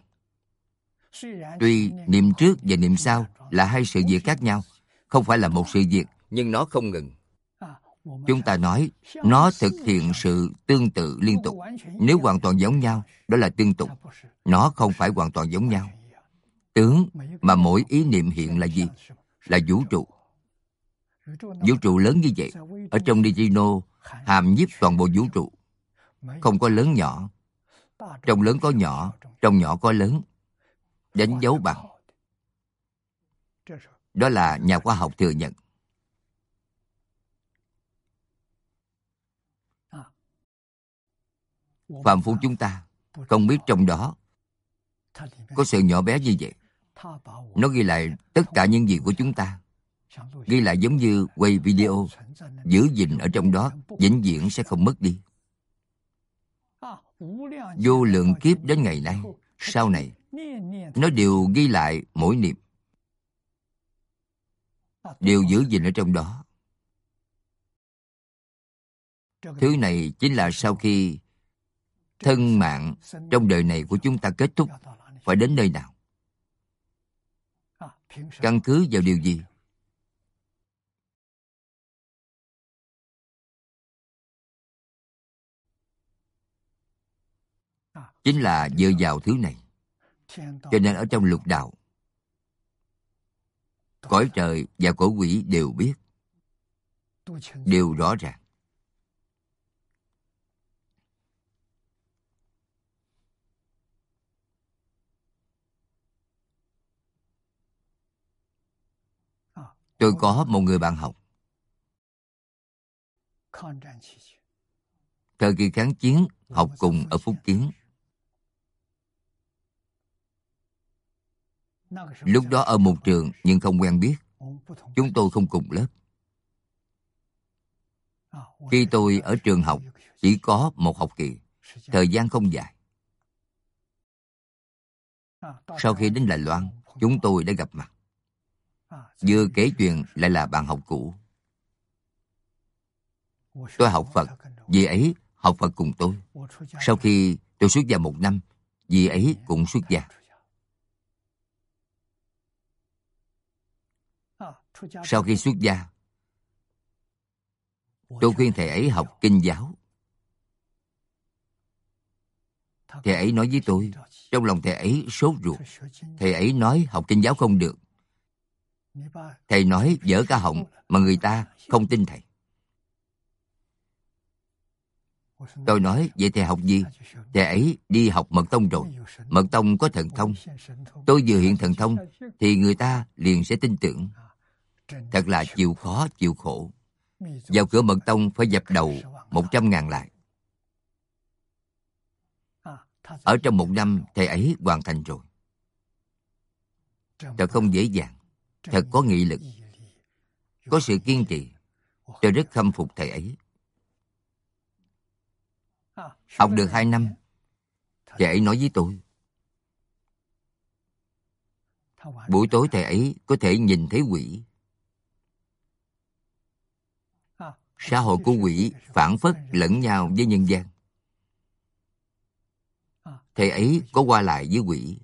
Tuy niệm trước và niệm sau là hai sự việc khác nhau, không phải là một sự việc, nhưng nó không ngừng. Chúng ta nói nó thực hiện sự tương tự liên tục. Nếu hoàn toàn giống nhau, đó là tương tục. Nó không phải hoàn toàn giống nhau. Tướng mà mỗi ý niệm hiện là gì? Là vũ trụ. Vũ trụ lớn như vậy, ở trong Nijino hàm nhiếp toàn bộ vũ trụ. Không có lớn nhỏ. Trong lớn có nhỏ, trong nhỏ có lớn. Đánh dấu bằng. Đó là nhà khoa học thừa nhận. Phàm phu chúng ta không biết trong đó có sự nhỏ bé như vậy. Nó ghi lại tất cả những gì của chúng ta. Ghi lại giống như quay video, giữ gìn ở trong đó, vĩnh viễn sẽ không mất đi. Vô lượng kiếp đến ngày nay, sau này, nó đều ghi lại mỗi niệm, đều giữ gìn ở trong đó. Thứ này chính là sau khi thân mạng trong đời này của chúng ta kết thúc, phải đến nơi nào? Căn cứ vào điều gì? Chính là dựa vào thứ này. Cho nên ở trong lục đạo, cõi trời và cõi quỷ đều biết, đều rõ ràng. Tôi có một người bạn học. Thời kỳ kháng chiến, học cùng ở Phúc Kiến. Lúc đó ở một trường nhưng không quen biết. Chúng tôi không cùng lớp. Khi tôi ở trường học, chỉ có một học kỳ, thời gian không dài. Sau khi đến Đài Loan, chúng tôi đã gặp mặt. Vừa kể chuyện lại là bạn học cũ. Tôi học Phật, dì ấy học Phật cùng tôi. Sau khi tôi xuất gia một năm, dì ấy cũng xuất gia. Sau khi xuất gia, tôi khuyên thầy ấy học kinh giáo. Thầy ấy nói với tôi, trong lòng thầy ấy sốt ruột. Thầy ấy nói học kinh giáo không được. Thầy nói dở cả họng mà người ta không tin thầy. Tôi nói, vậy thầy học gì? Thầy ấy đi học mật tông rồi. Mật tông có thần thông. Tôi vừa hiện thần thông, thì người ta liền sẽ tin tưởng. Thật là chịu khó, chịu khổ. Vào cửa mật tông phải dập đầu một trăm ngàn lại. Ở trong một năm, thầy ấy hoàn thành rồi. Thật không dễ dàng. Thật có nghị lực. Có sự kiên trì. Tôi rất khâm phục thầy ấy. Học được hai năm, thầy ấy nói với tôi, buổi tối thầy ấy có thể nhìn thấy quỷ. Xã hội của quỷ phản phất lẫn nhau với nhân gian. Thầy ấy có qua lại với quỷ.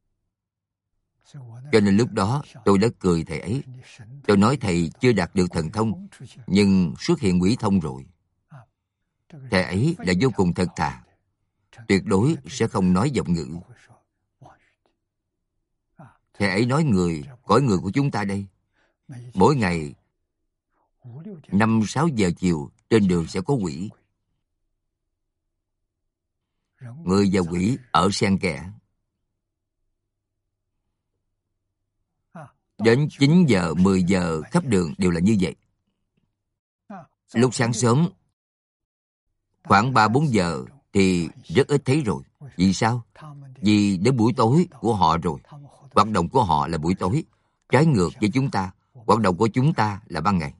Cho nên lúc đó tôi đã cười thầy ấy. Tôi nói thầy chưa đạt được thần thông, nhưng xuất hiện quỷ thông rồi. Thầy ấy là vô cùng thật thà, tuyệt đối sẽ không nói vọng ngữ. Thầy ấy nói người, cõi người của chúng ta đây, mỗi ngày năm sáu giờ chiều trên đường sẽ có quỷ. Người và quỷ ở xen kẽ. Đến chín giờ, mười giờ khắp đường đều là như vậy. Lúc sáng sớm khoảng ba bốn giờ thì rất ít thấy rồi. Vì sao? Vì đến buổi tối của họ rồi. Hoạt động của họ là buổi tối. Trái ngược với chúng ta. Hoạt động của chúng ta là ban ngày.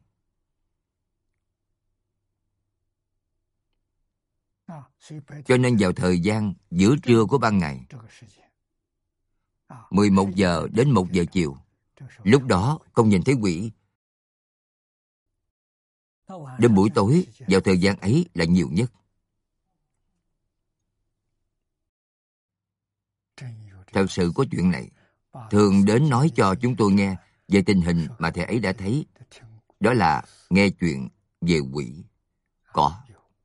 Cho nên vào thời gian giữa trưa của ban ngày, mười một giờ đến một giờ chiều, lúc đó không nhìn thấy quỷ. Đến buổi tối, vào thời gian ấy là nhiều nhất. Thật sự có chuyện này. Thường đến nói cho chúng tôi nghe về tình hình mà thầy ấy đã thấy, đó là nghe chuyện về quỷ. Có.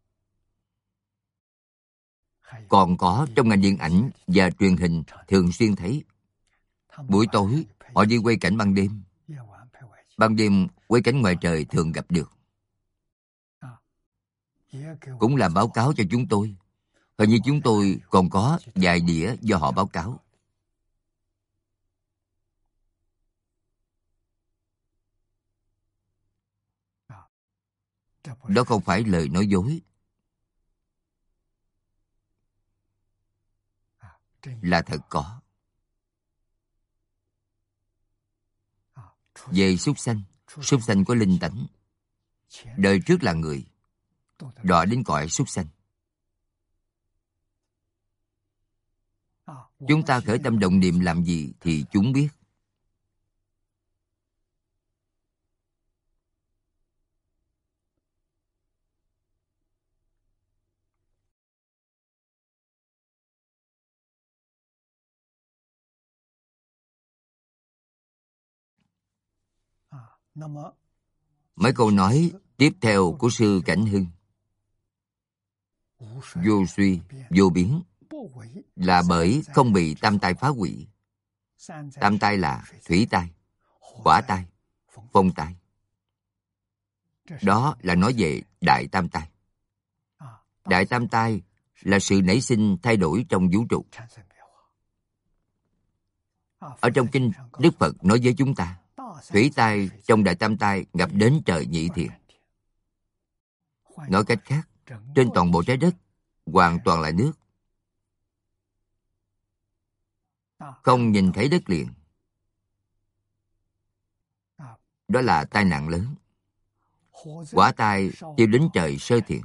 Còn có trong ngành điện ảnh và truyền hình thường xuyên thấy. Buổi tối họ đi quay cảnh ban đêm. Ban đêm quay cảnh ngoài trời thường gặp được. Cũng là báo cáo cho chúng tôi. Hình như chúng tôi còn có vài đĩa do họ báo cáo. Đó không phải lời nói dối. Là thật có. Về súc sanh, súc sanh có linh tánh. Đời trước là người, đọa đến cõi súc sanh. Chúng ta khởi tâm động niệm làm gì thì chúng biết. Mấy câu nói tiếp theo của sư Cảnh Hưng: vô suy, vô biến, là bởi không bị tam tai phá hủy. Tam tai là thủy tai, hỏa tai, phong tai. Đó là nói về đại tam tai. Đại tam tai là sự nảy sinh thay đổi trong vũ trụ. Ở trong kinh, Đức Phật nói với chúng ta, thủy tai trong đại tam tai ngập đến trời Nhị Thiền. Nói cách khác, trên toàn bộ trái đất hoàn toàn là nước, không nhìn thấy đất liền. Đó là tai nạn lớn. Hỏa tai tiêu đến trời Sơ Thiền.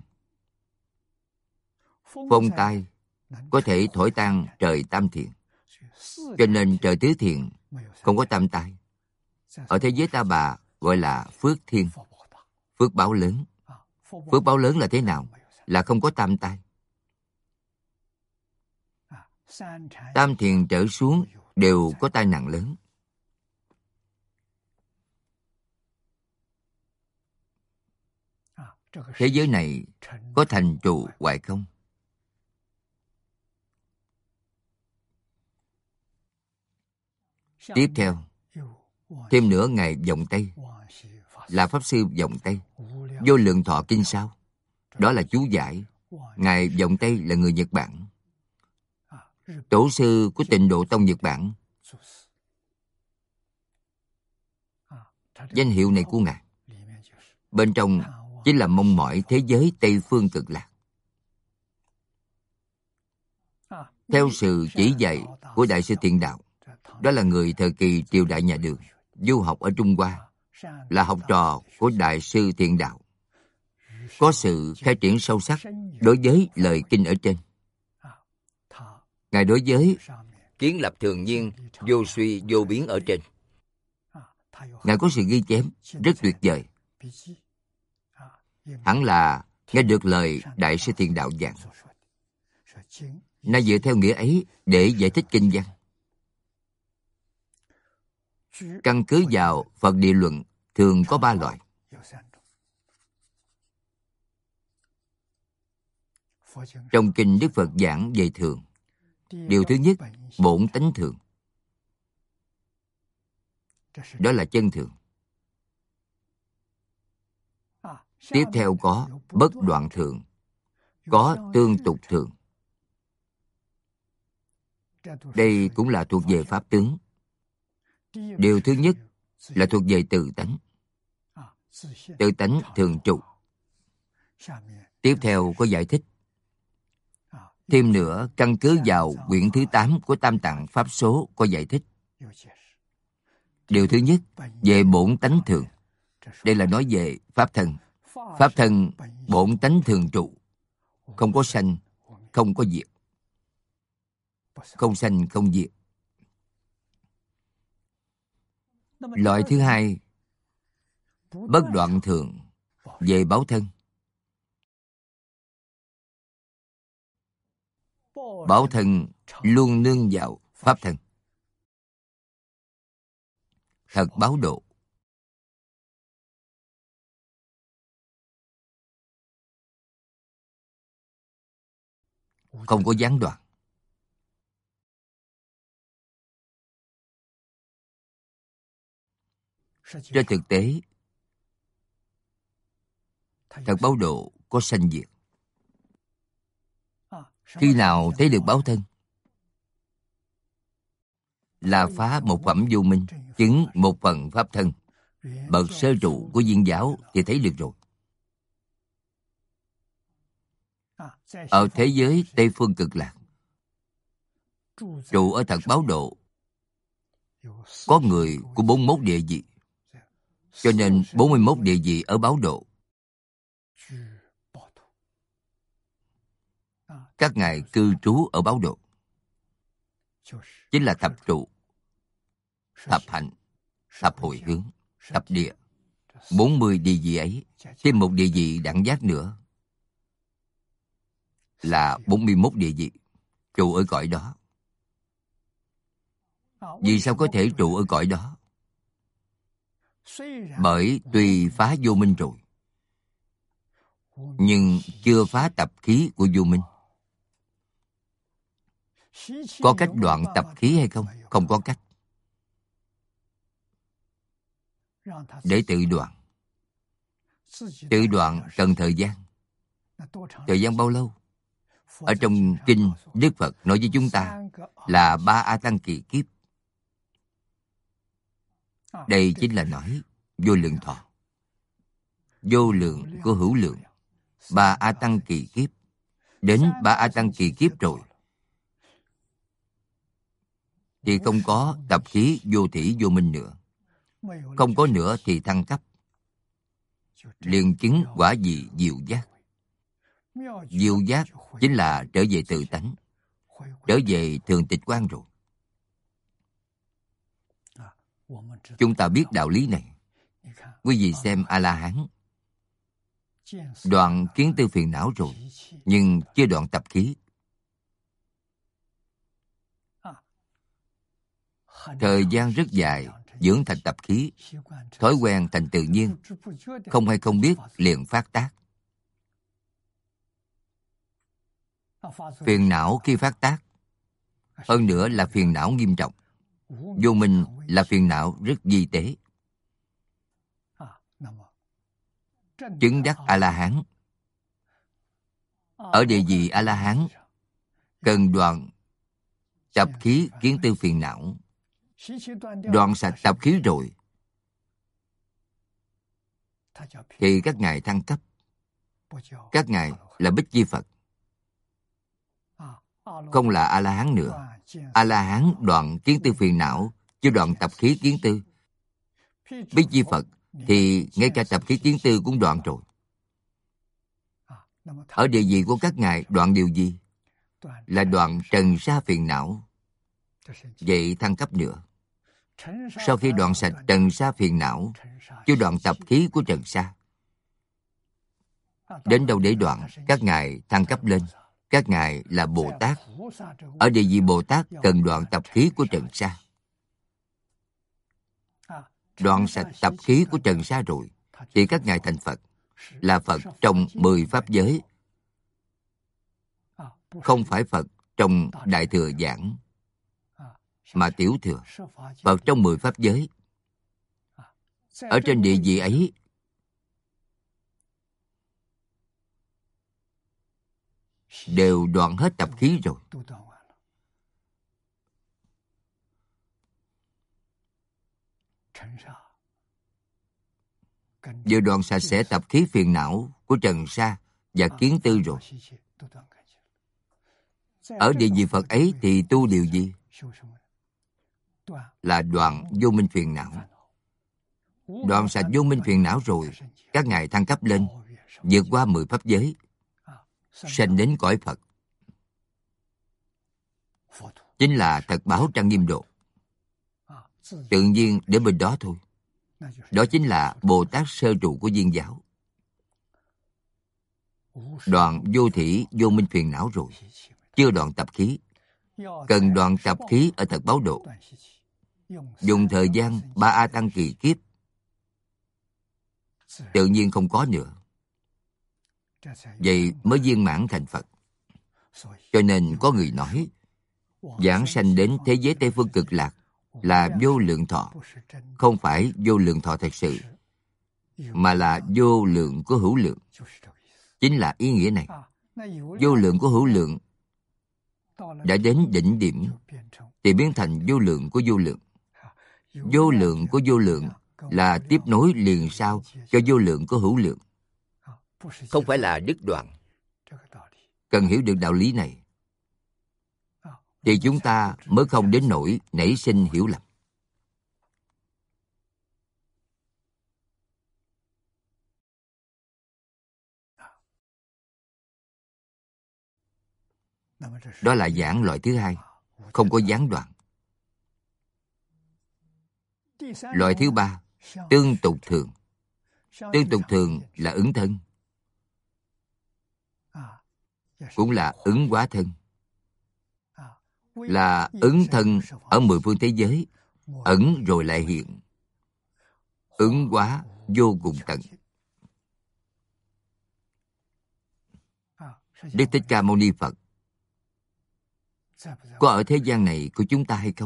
Phong tai có thể thổi tan trời Tam Thiền. Cho nên trời Tứ Thiền không có tam tai. Ở thế giới Ta Bà gọi là phước thiên, phước báo lớn. Phước báo lớn là thế nào? Là không có tam tai. Tam Thiền trở xuống đều có tai nạn lớn. Thế giới này có thành trụ hoài không? Tiếp theo, thêm nữa Ngài Vọng Tây, là Pháp Sư Vọng Tây, Vô Lượng Thọ Kinh Sao. Đó là chú giải. Ngài Vọng Tây là người Nhật Bản, tổ sư của Tịnh Độ Tông Nhật Bản. Danh hiệu này của Ngài bên trong chính là mong mỏi thế giới Tây Phương Cực Lạc. Theo sự chỉ dạy của Đại sư Thiện Đạo, đó là người thời kỳ triều đại nhà Đường, du học ở Trung Hoa, là học trò của Đại sư Thiện Đạo, có sự khai triển sâu sắc đối với lời kinh ở trên. Ngài đối với kiến lập thường nhiên, vô suy vô biến ở trên, Ngài có sự ghi chép rất tuyệt vời. Hẳn là nghe được lời Đại sư Thiện Đạo giảng. Nay dựa theo nghĩa ấy để giải thích kinh văn. Căn cứ vào Phật Địa Luận thường có ba loại. Trong kinh Đức Phật giảng về thường. Điều thứ nhất, bổn tánh thường. Đó là chân thường. Tiếp theo có bất đoạn thường, có tương tục thường. Đây cũng là thuộc về pháp tướng. Điều thứ nhất là thuộc về tự tánh. Tự tánh thường trụ. Tiếp theo có giải thích. Thêm nữa, căn cứ vào quyển thứ tám của Tam Tạng Pháp Số có giải thích. Điều thứ nhất, về bổn tánh thường. Đây là nói về Pháp thân. Pháp thân bổn tánh thường trụ, không có sanh, không có diệt. Không sanh, không diệt. Loại thứ hai, bất đoạn thường, về báo thân. Báo thân luôn nương vào Pháp thân. Thật báo độ. không có gián đoạn. Trên thực tế, thật báo độ có sanh diệt. Khi nào thấy được báo thân? Là phá một phẩm vô minh, chứng một phần pháp thân. Bậc sơ trụ của Viên giáo thì thấy được rồi. Ở thế giới Tây Phương Cực Lạc, trụ ở thật báo độ, có người của bốn mươi mốt địa vị, cho nên bốn mươi mốt địa vị ở báo độ. Các ngài cư trú ở báo độ, chính là thập trụ, thập hạnh, thập hồi hướng, thập địa. bốn mươi địa vị ấy, thêm một địa vị đẳng giác nữa, là bốn mươi mốt địa vị, trụ ở cõi đó. Vì sao có thể trụ ở cõi đó? Bởi tùy phá vô minh rồi, nhưng chưa phá tập khí của vô minh. Có cách đoạn tập khí hay không? Không có cách. Để tự đoạn, tự đoạn cần thời gian. Thời gian bao lâu? Ở trong kinh, Đức Phật nói với chúng ta là ba A Tăng kỳ kiếp. Đây chính là nói vô lượng thọ, vô lượng của hữu lượng. Ba A Tăng kỳ kiếp. Đến ba A Tăng kỳ kiếp rồi thì không có tập khí vô thỉ vô minh nữa. Không có nữa thì thăng cấp, liền chứng quả vị diệu giác. Diệu giác chính là trở về tự tánh, trở về thường tịch quan rồi. Chúng ta biết đạo lý này. Quý vị xem A-la-hán, đoạn kiến tư phiền não rồi, nhưng chưa đoạn tập khí. Thời gian rất dài, dưỡng thành tập khí, thói quen thành tự nhiên, không hay không biết liền phát tác. Phiền não khi phát tác, hơn nữa là phiền não nghiêm trọng. Vô minh là phiền não rất vi tế. Chứng đắc A-la-hán, ở địa vị A-la-hán, cần đoạn tập khí kiến tư phiền não. Đoạn sạch tập khí rồi thì các ngài thăng cấp. Các ngài là Bích Chi Phật, không là A-la-hán nữa. A-la-hán đoạn kiến tư phiền não, chưa đoạn tập khí kiến tư. Bích Chi Phật thì ngay cả tập khí kiến tư cũng đoạn rồi. Ở địa vị của các ngài đoạn điều gì? Là đoạn trần sa phiền não. Vậy thăng cấp nữa. Sau khi đoạn sạch trần sa phiền não, chưa đoạn tập khí của trần sa, đến đâu để đoạn? Các ngài thăng cấp lên. Các ngài là Bồ Tát. Ở địa vị Bồ Tát cần đoạn tập khí của trần sa. Đoạn sạch tập khí của trần sa rồi thì các ngài thành Phật, là Phật trong mười pháp giới, không phải Phật trong Đại Thừa Giảng, mà tiểu thừa. Phật trong mười pháp giới. Ở trên địa vị ấy, đều đoạn hết tập khí rồi. Vừa đoạn sạch sẽ tập khí phiền não của trần sa và kiến tư rồi. Ở địa vị Phật ấy thì tu điều gì? Là đoạn vô minh phiền não. Đoạn sạch vô minh phiền não rồi, các ngài thăng cấp lên, vượt qua mười pháp giới, sanh đến cõi Phật. Chính là thật báo trang nghiêm độ. Tự nhiên đến bên đó thôi. Đó chính là Bồ Tát sơ trụ của Viên giáo. Đoạn vô thỉ vô minh phiền não rồi, chưa đoạn tập khí. Cần đoạn tập khí ở thật báo độ. Dùng thời gian ba A Tăng kỳ kiếp, tự nhiên không có nữa. Vậy mới viên mãn thành Phật. Cho nên có người nói, giảng sanh đến thế giới Tây Phương Cực Lạc là vô lượng thọ, không phải vô lượng thọ thật sự, mà là vô lượng của hữu lượng. Chính là ý nghĩa này. Vô lượng của hữu lượng đã đến đỉnh điểm thì biến thành vô lượng của vô lượng. Vô lượng của vô lượng là tiếp nối liền sau cho vô lượng của hữu lượng, không phải là đứt đoạn. Cần hiểu được đạo lý này thì chúng ta mới không đến nỗi nảy sinh hiểu lầm. Đó là giảng loại thứ hai, không có gián đoạn. Loại thứ ba, tương tục thường. Tương tục thường là ứng thân, cũng là ứng hóa thân, là ứng thân ở mười phương thế giới, ẩn rồi lại hiện, ứng hóa vô cùng tận. Đức Thích Ca Mâu Ni Phật có ở thế gian này của chúng ta hay không?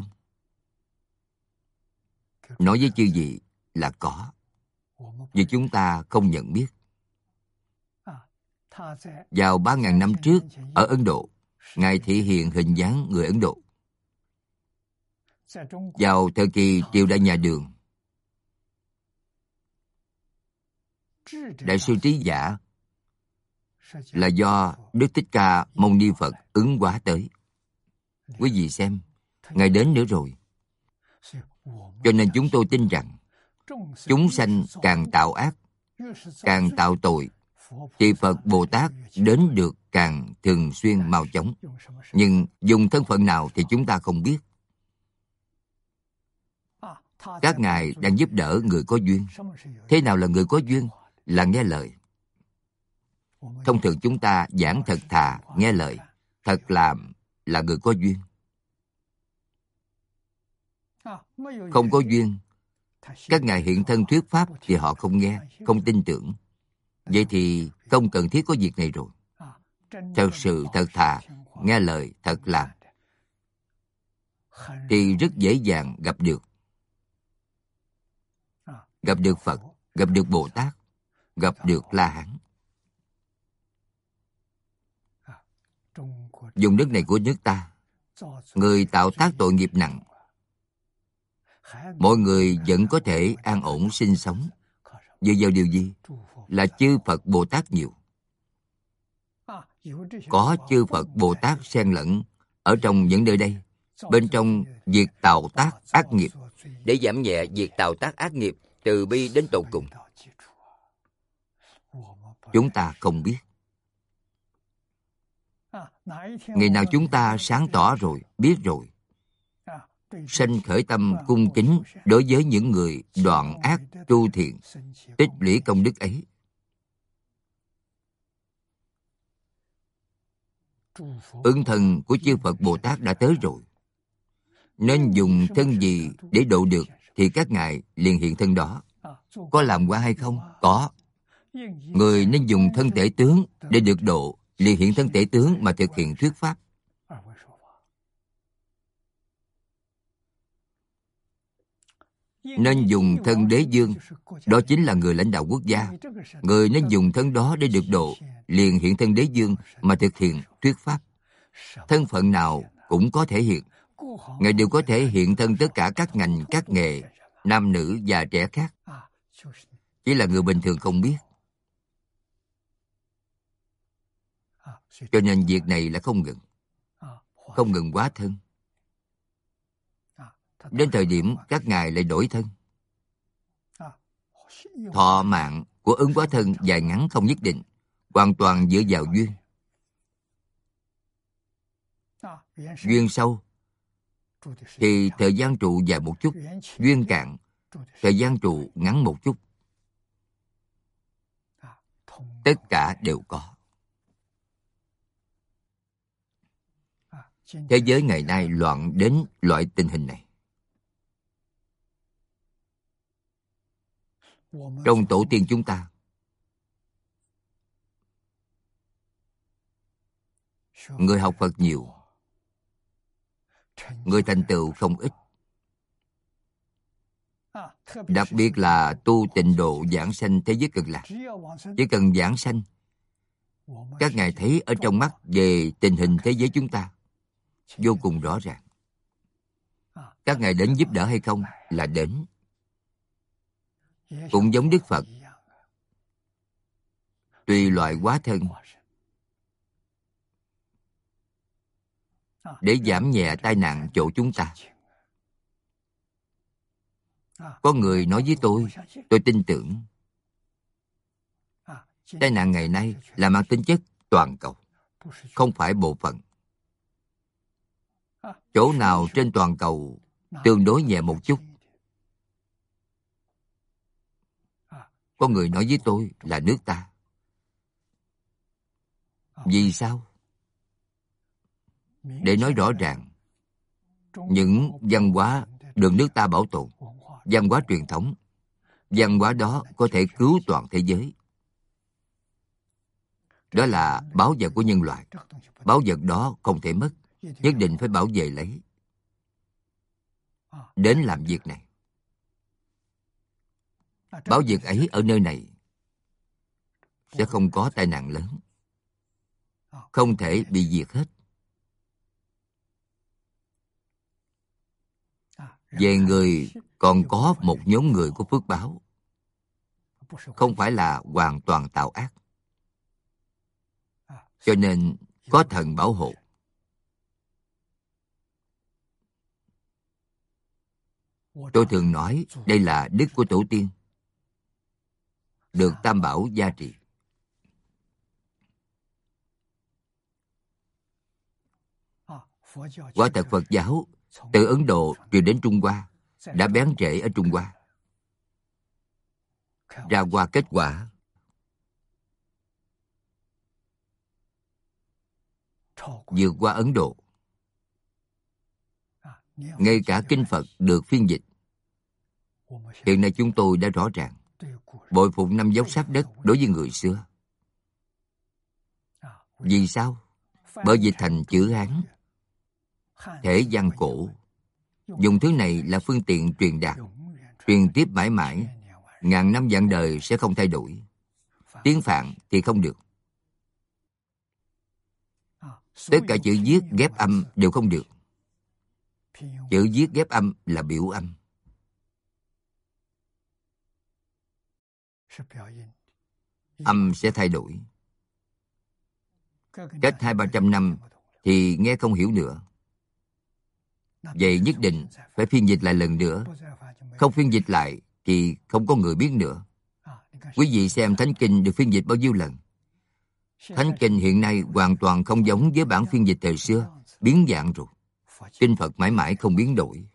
Nói với chư vị là có, vì chúng ta không nhận biết. Vào ba ngàn năm trước, ở Ấn Độ, Ngài thị hiện hình dáng người Ấn Độ. Vào thời kỳ triều đại nhà Đường, Đại sư Trí Giả là do Đức Thích Ca Mâu Ni Phật ứng hóa tới. Quý vị xem, Ngài đến nữa rồi. Cho nên chúng tôi tin rằng chúng sanh càng tạo ác, càng tạo tội, thì Phật Bồ Tát đến được càng thường xuyên mau chóng. Nhưng dùng thân phận nào thì chúng ta không biết. Các ngài đang giúp đỡ người có duyên. Thế nào là người có duyên? Là nghe lời. Thông thường chúng ta giảng thật thà, nghe lời, thật làm là người có duyên. Không có duyên, các ngài hiện thân thuyết pháp thì họ không nghe, không tin tưởng. Vậy thì không cần thiết có việc này rồi. Thật sự thật thà, nghe lời, thật làm, thì rất dễ dàng gặp được. Gặp được Phật, gặp được Bồ Tát, gặp được La Hán. Vùng đất này của nước ta, người tạo tác tội nghiệp nặng, mọi người vẫn có thể an ổn sinh sống. Dựa vào điều gì? Là chư Phật Bồ Tát nhiều. Có chư Phật Bồ Tát xen lẫn ở trong những nơi đây, bên trong việc tạo tác ác nghiệp, để giảm nhẹ việc tạo tác ác nghiệp, từ bi đến tột cùng. Chúng ta không biết. Ngày nào chúng ta sáng tỏ rồi, biết rồi, sanh khởi tâm cung kính đối với những người đoạn ác tu thiện, tích lũy công đức ấy, ứng thân của chư Phật Bồ Tát đã tới rồi. Nên dùng thân gì để độ được thì các ngài liền hiện thân đó. Có làm quả hay không? Có. Người nên dùng thân tể tướng để được độ, liền hiện thân tể tướng mà thực hiện thuyết pháp. Nên dùng thân đế dương, đó chính là người lãnh đạo quốc gia. Người nên dùng thân đó để được độ, liền hiện thân đế dương mà thực hiện thuyết pháp. Thân phận nào cũng có thể hiện. Ngài đều có thể hiện thân tất cả các ngành, các nghề, nam nữ già trẻ khác. Chỉ là người bình thường không biết. Cho nên việc này là không ngừng. Không ngừng hóa thân. Đến thời điểm các ngài lại đổi thân. Thọ mạng của ứng hóa thân dài ngắn không nhất định, hoàn toàn dựa vào duyên. Duyên sâu thì thời gian trụ dài một chút, duyên cạn, thời gian trụ ngắn một chút. Tất cả đều có. Thế giới ngày nay loạn đến loại tình hình này. Trong tổ tiên chúng ta, người học Phật nhiều, người thành tựu không ít. Đặc biệt là tu tịnh độ giảng sanh thế giới Cực Lạc. Chỉ cần giảng sanh, các ngài thấy ở trong mắt về tình hình thế giới chúng ta vô cùng rõ ràng. Các ngài đến giúp đỡ hay không là đến. Cũng giống Đức Phật, tùy loại hóa thân để giảm nhẹ tai nạn chỗ chúng ta. Có người nói với tôi, tôi tin tưởng. Tai nạn ngày nay là mang tính chất toàn cầu, không phải bộ phận. Chỗ nào trên toàn cầu tương đối nhẹ một chút. Có người nói với tôi là nước ta. Vì sao? Để nói rõ ràng, những văn hóa được nước ta bảo tồn, văn hóa truyền thống, văn hóa đó có thể cứu toàn thế giới. Đó là báu vật của nhân loại. Báu vật đó không thể mất, nhất định phải bảo vệ lấy. Đến làm việc này. Báu vật ấy ở nơi này sẽ không có tai nạn lớn, không thể bị diệt hết. Về người còn có một nhóm người của phước báo, không phải là hoàn toàn tạo ác. Cho nên có thần bảo hộ. Tôi thường nói đây là đức của tổ tiên, được Tam Bảo gia trì. Quả thật Phật giáo từ Ấn Độ truyền đến Trung Hoa đã bén rễ ở Trung Hoa, ra qua kết quả vượt qua Ấn Độ. Ngay cả kinh Phật được phiên dịch. Hiện nay chúng tôi đã rõ ràng bội phục năm dấu sát đất đối với người xưa. Vì sao? Bởi dịch thành chữ Hán, thể văn cổ. Dùng thứ này là phương tiện truyền đạt, truyền tiếp mãi mãi, ngàn năm vạn đời sẽ không thay đổi. Tiếng Phạn thì không được. Tất cả chữ viết ghép âm đều không được. Chữ viết ghép âm là biểu âm. Âm sẽ thay đổi. Cách hai ba trăm năm thì nghe không hiểu nữa. Vậy nhất định phải phiên dịch lại lần nữa. Không phiên dịch lại thì không có người biết nữa. Quý vị xem Thánh Kinh được phiên dịch bao nhiêu lần? Thánh Kinh hiện nay hoàn toàn không giống với bản phiên dịch thời xưa, biến dạng rồi. Kinh Phật mãi mãi không biến đổi.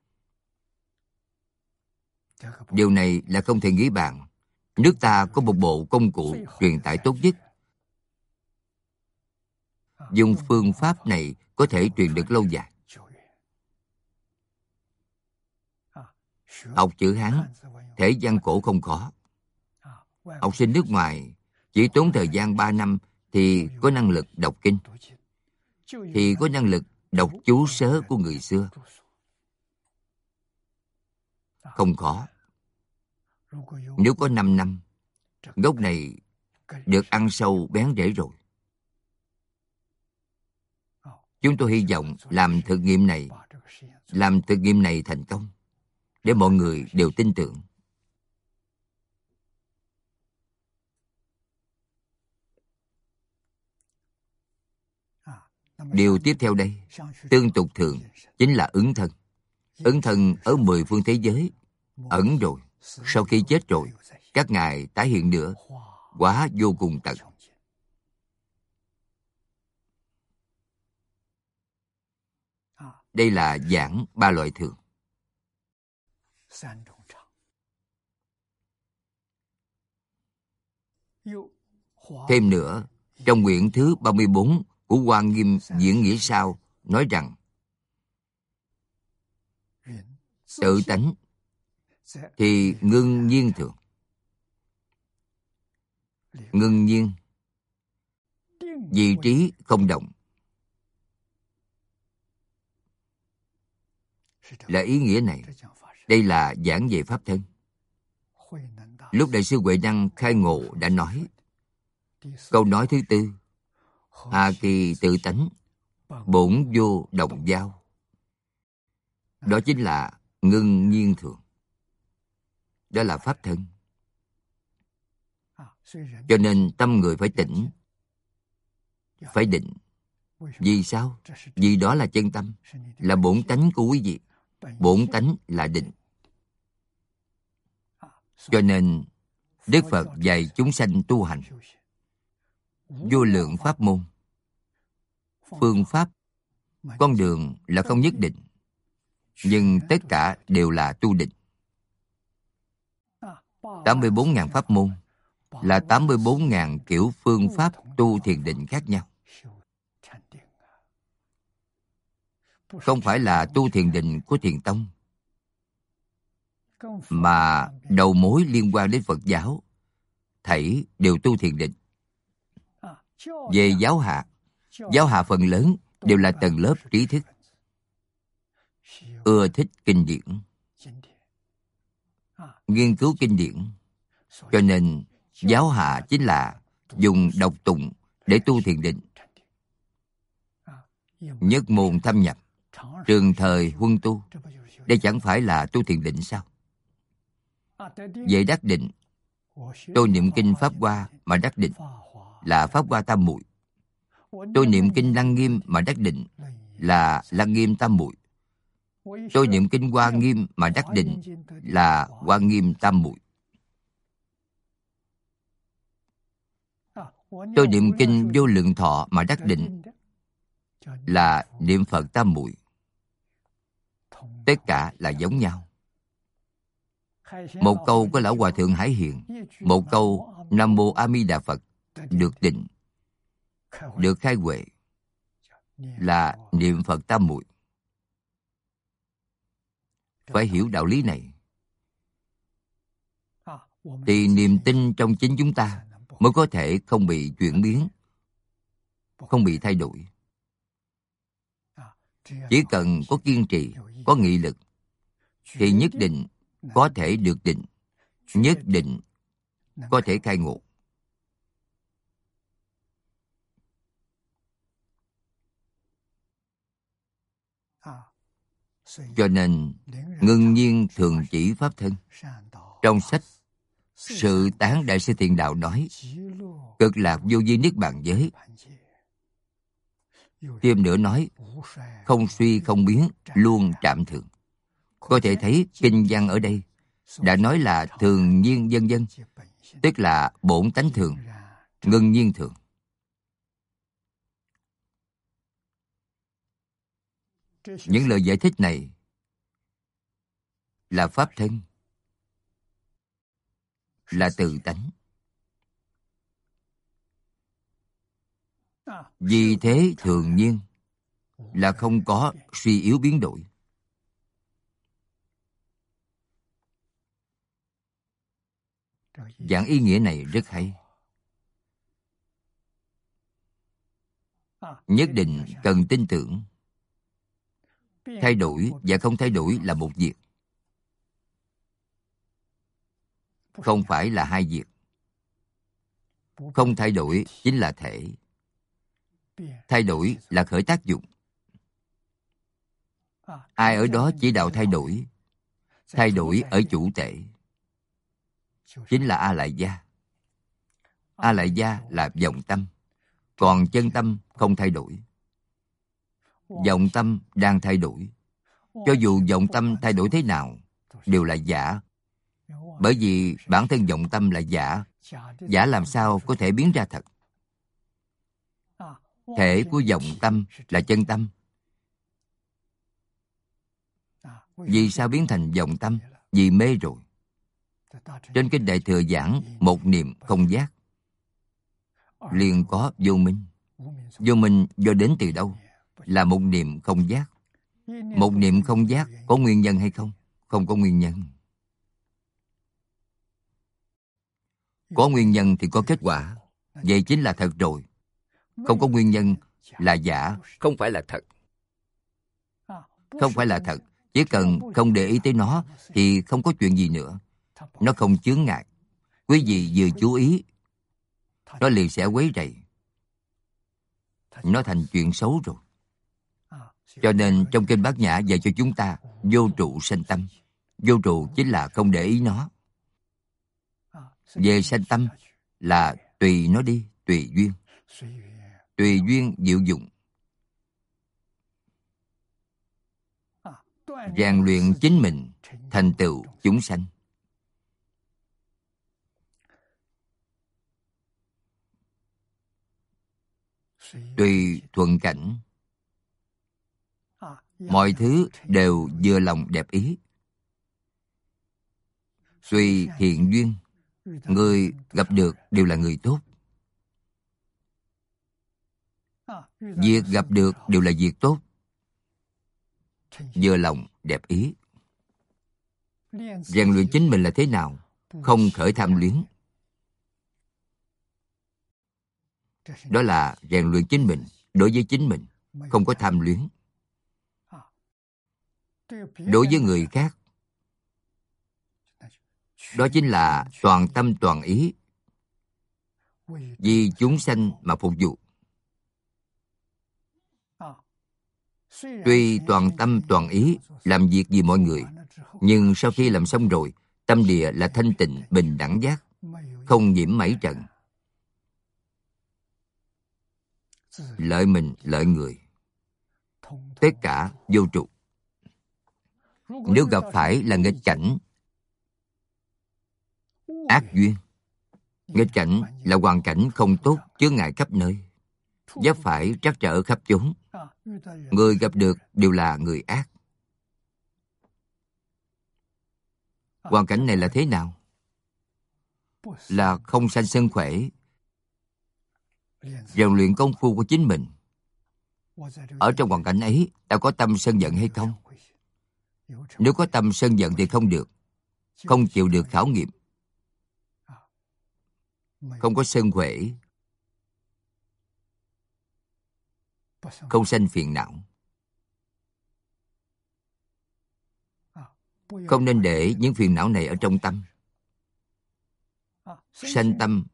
Điều này là không thể nghĩ bàn. Nước ta có một bộ công cụ truyền tải tốt nhất. Dùng phương pháp này có thể truyền được lâu dài. Học chữ Hán, thể văn cổ không khó. Học sinh nước ngoài chỉ tốn thời gian ba năm thì có năng lực đọc kinh, thì có năng lực đọc chú sớ của người xưa. Không khó. Nếu có năm năm, gốc này được ăn sâu bén rễ rồi. Chúng tôi hy vọng làm thực nghiệm này, làm thực nghiệm này thành công, để mọi người đều tin tưởng. Điều tiếp theo đây, tương tục thường, chính là ứng thân. Ứng thân ở mười phương thế giới, ẩn rồi, sau khi chết rồi, các ngài tái hiện nữa, quá vô cùng tận. Đây là giảng ba loại thường. Thêm nữa, trong quyển thứ ba mươi bốn của Hoa Nghiêm Diễn Nghĩa Sao nói rằng tự tánh thì ngưng nhiên thường. Ngưng nhiên, vị trí không động. là ý nghĩa này. Đây là giảng về pháp thân. Lúc Đại sư Huệ Năng khai ngộ đã nói, câu nói thứ tư, hà kỳ tự tánh, bổn vô đồng giao. Đó chính là ngưng nhiên thường. Đó là pháp thân. Cho nên tâm người phải tỉnh, phải định. Vì sao? Vì đó là chân tâm, là bổn tánh của quý vị. Bổn tánh là định. Cho nên Đức Phật dạy chúng sanh tu hành vô lượng pháp môn. Phương pháp, con đường là không nhất định, nhưng tất cả đều là tu định. tám mươi bốn ngàn pháp môn là tám mươi bốn ngàn kiểu phương pháp tu thiền định khác nhau. Không phải là tu thiền định của thiền tông, mà đầu mối liên quan đến Phật giáo, thảy đều tu thiền định. Về giáo hạ, giáo hạ phần lớn đều là tầng lớp trí thức, ưa thích kinh điển, nghiên cứu kinh điển. Cho nên giáo hạ chính là dùng đọc tụng để tu thiền định. Nhất môn thâm nhập, trường thời huân tu, đây chẳng phải là tu thiền định sao? Về đắc định, tôi niệm kinh Pháp Hoa mà đắc định là Pháp Hoa Tam Muội. Tôi niệm kinh Lăng Nghiêm mà đắc định là Lăng Nghiêm Tam Muội. Tôi niệm kinh Hoa Nghiêm mà đắc định là Hoa Nghiêm Tam Muội. Tôi niệm kinh Vô Lượng Thọ mà đắc định là niệm Phật Tam Muội. Tất cả là giống nhau. Một câu của Lão Hòa Thượng Hải Hiền, một câu Nam Mô A Di Đà Phật được định, được khai huệ, là niệm Phật Tam Muội. Phải hiểu đạo lý này, thì niềm tin trong chính chúng ta mới có thể không bị chuyển biến, không bị thay đổi. Chỉ cần có kiên trì, có nghị lực, thì nhất định có thể được định, nhất định có thể khai ngộ. Cho nên ngưng nhiên thường chỉ pháp thân. Trong sách Sự Tán Đại Sư Thiện Đạo nói, cực lạc vô vi niết bàn giới. Thêm nữa nói, không suy không biến, luôn trạm thường. Có thể thấy kinh văn ở đây đã nói là thường nhiên vân vân, tức là bổn tánh thường, ngưng nhiên thường. Những lời giải thích này là pháp thân, là tự tánh. Vì thế thường nhiên là không có suy yếu biến đổi. Giảng ý nghĩa này rất hay. Nhất định cần tin tưởng. Thay đổi và không thay đổi là một việc, không phải là hai việc. Không thay đổi chính là thể, thay đổi là khởi tác dụng. Ai ở đó chỉ đạo thay đổi, thay đổi ở chủ tể, chính là A Lại Gia. A Lại Gia là vọng tâm, còn chân tâm không thay đổi. Vọng tâm đang thay đổi. Cho dù vọng tâm thay đổi thế nào, đều là giả. Bởi vì bản thân vọng tâm là giả. Giả làm sao có thể biến ra thật? Thể của vọng tâm là chân tâm. Vì sao biến thành vọng tâm? Vì mê rồi. Trên kinh Đại Thừa giảng một niệm không giác, liền có vô minh. Vô minh do đến từ đâu? Là một niệm không giác. Một niệm không giác có nguyên nhân hay không? Không có nguyên nhân. Có nguyên nhân thì có kết quả. Vậy chính là thật rồi. Không có nguyên nhân là giả, không phải là thật. Không phải là thật, Chỉ cần không để ý tới nó thì không có chuyện gì nữa. Nó không chướng ngại. Quý vị vừa chú ý, nó liền sẽ quấy rầy. Nó thành chuyện xấu rồi. Cho nên trong kinh Bát Nhã dạy cho chúng ta vô trụ sanh tâm. Vô trụ chính là không để ý nó. Về sanh tâm là tùy nó đi, tùy duyên. Tùy duyên diệu dụng. Rèn luyện chính mình, thành tựu chúng sanh. Tùy thuận cảnh. Mọi thứ đều vừa lòng đẹp ý. Tùy thiện duyên. Người gặp được đều là người tốt. Việc gặp được đều là việc tốt. Vừa lòng đẹp ý. Rèn luyện chính mình là thế nào? Không khởi tham luyến. Đó là rèn luyện chính mình. Đối với chính mình không có tham luyến. Đối với người khác, đó chính là toàn tâm toàn ý, vì chúng sanh mà phục vụ. Tuy toàn tâm toàn ý làm việc vì mọi người, nhưng sau khi làm xong rồi, tâm địa là thanh tịnh, bình đẳng giác, không nhiễm mảy trần. Lợi mình, lợi người, tất cả vô trụ. Nếu gặp phải là nghịch cảnh, ác duyên, nghịch cảnh là hoàn cảnh không tốt, chướng ngại khắp nơi, vấp phải trắc trở khắp chốn. Người gặp được đều là người ác. Hoàn cảnh này là thế nào? Là không sanh sân khỏe. Rèn luyện công phu của chính mình. Ở trong hoàn cảnh ấy, ta có tâm sân giận hay không? Nếu có tâm sân giận thì không được. Không chịu được khảo nghiệm. Không có sân khỏe. Không sanh phiền não. Không nên để những phiền não này ở trong tâm. Sanh tâm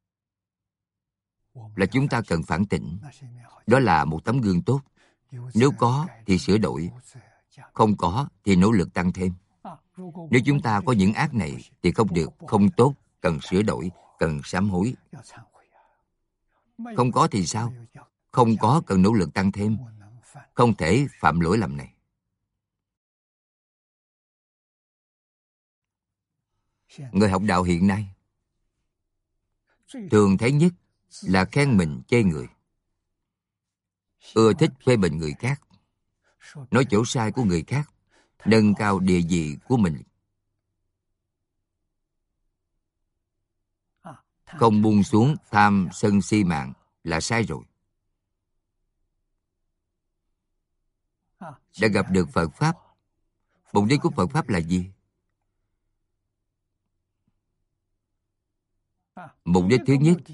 là chúng ta cần phản tỉnh. Đó là một tấm gương tốt. Nếu có thì sửa đổi, không có thì nỗ lực tăng thêm. Nếu chúng ta có những ác này thì không được, không tốt, cần sửa đổi, cần sám hối. Không có thì sao? Không có cần nỗ lực tăng thêm. Không thể phạm lỗi lầm này. Người học đạo hiện nay thường thấy nhất là khen mình chê người, ưa thích phê bình người khác, nói chỗ sai của người khác, nâng cao địa vị của mình. Không buông xuống tham sân si mạng là sai rồi. Đã gặp được Phật Pháp, mục đích của Phật Pháp là gì? Mục đích thứ nhất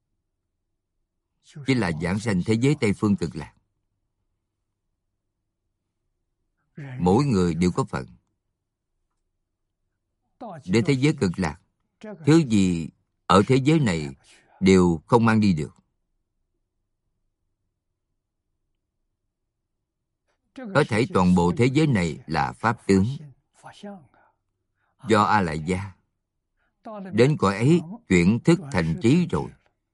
chính là giảng sanh thế giới Tây Phương Cực Lạc. Mỗi người đều có phận. Đến thế giới Cực Lạc, thứ gì ở thế giới này đều không mang đi được. Có thể toàn bộ thế giới này là pháp tướng, do A Lại Gia. Đến cõi ấy chuyển thức thành trí rồi,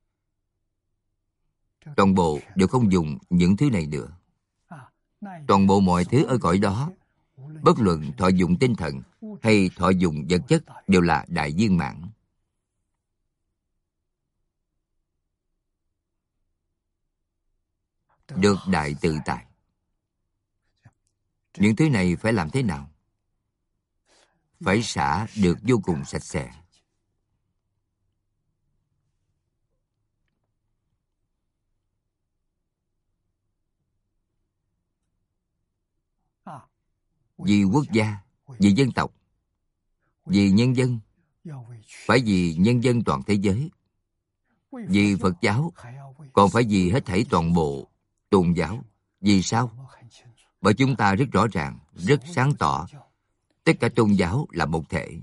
toàn bộ đều không dùng những thứ này nữa. Toàn bộ mọi thứ ở cõi đó, bất luận thọ dụng tinh thần hay thọ dụng vật chất, đều là đại viên mãn. Được đại tự tại. Những thứ này phải làm thế nào? Phải xả được vô cùng sạch sẽ. Vì quốc gia, vì dân tộc, vì nhân dân, phải vì nhân dân toàn thế giới, vì Phật giáo, còn phải vì hết thảy toàn bộ tôn giáo. Vì sao? Bởi chúng ta rất rõ ràng, rất sáng tỏ, tất cả tôn giáo là một thể.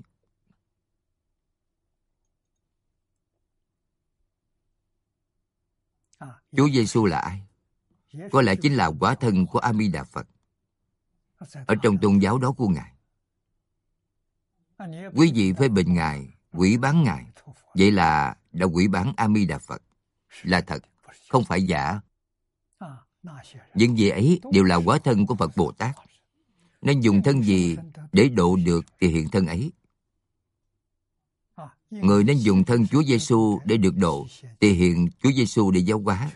Chúa Giêsu là ai? Có lẽ chính là quả thân của A Di Đà Phật. Ở trong tôn giáo đó của Ngài, quý vị phê bình Ngài, quỷ bán Ngài, vậy là đã quỷ bán A Di Đà Phật. Là thật, không phải giả. Những gì ấy đều là quả thân của Phật Bồ Tát. Nên dùng thân gì để độ được thì hiện thân ấy. Người nên dùng thân Chúa Giêsu để được độ thì hiện Chúa Giêsu để giáo hóa.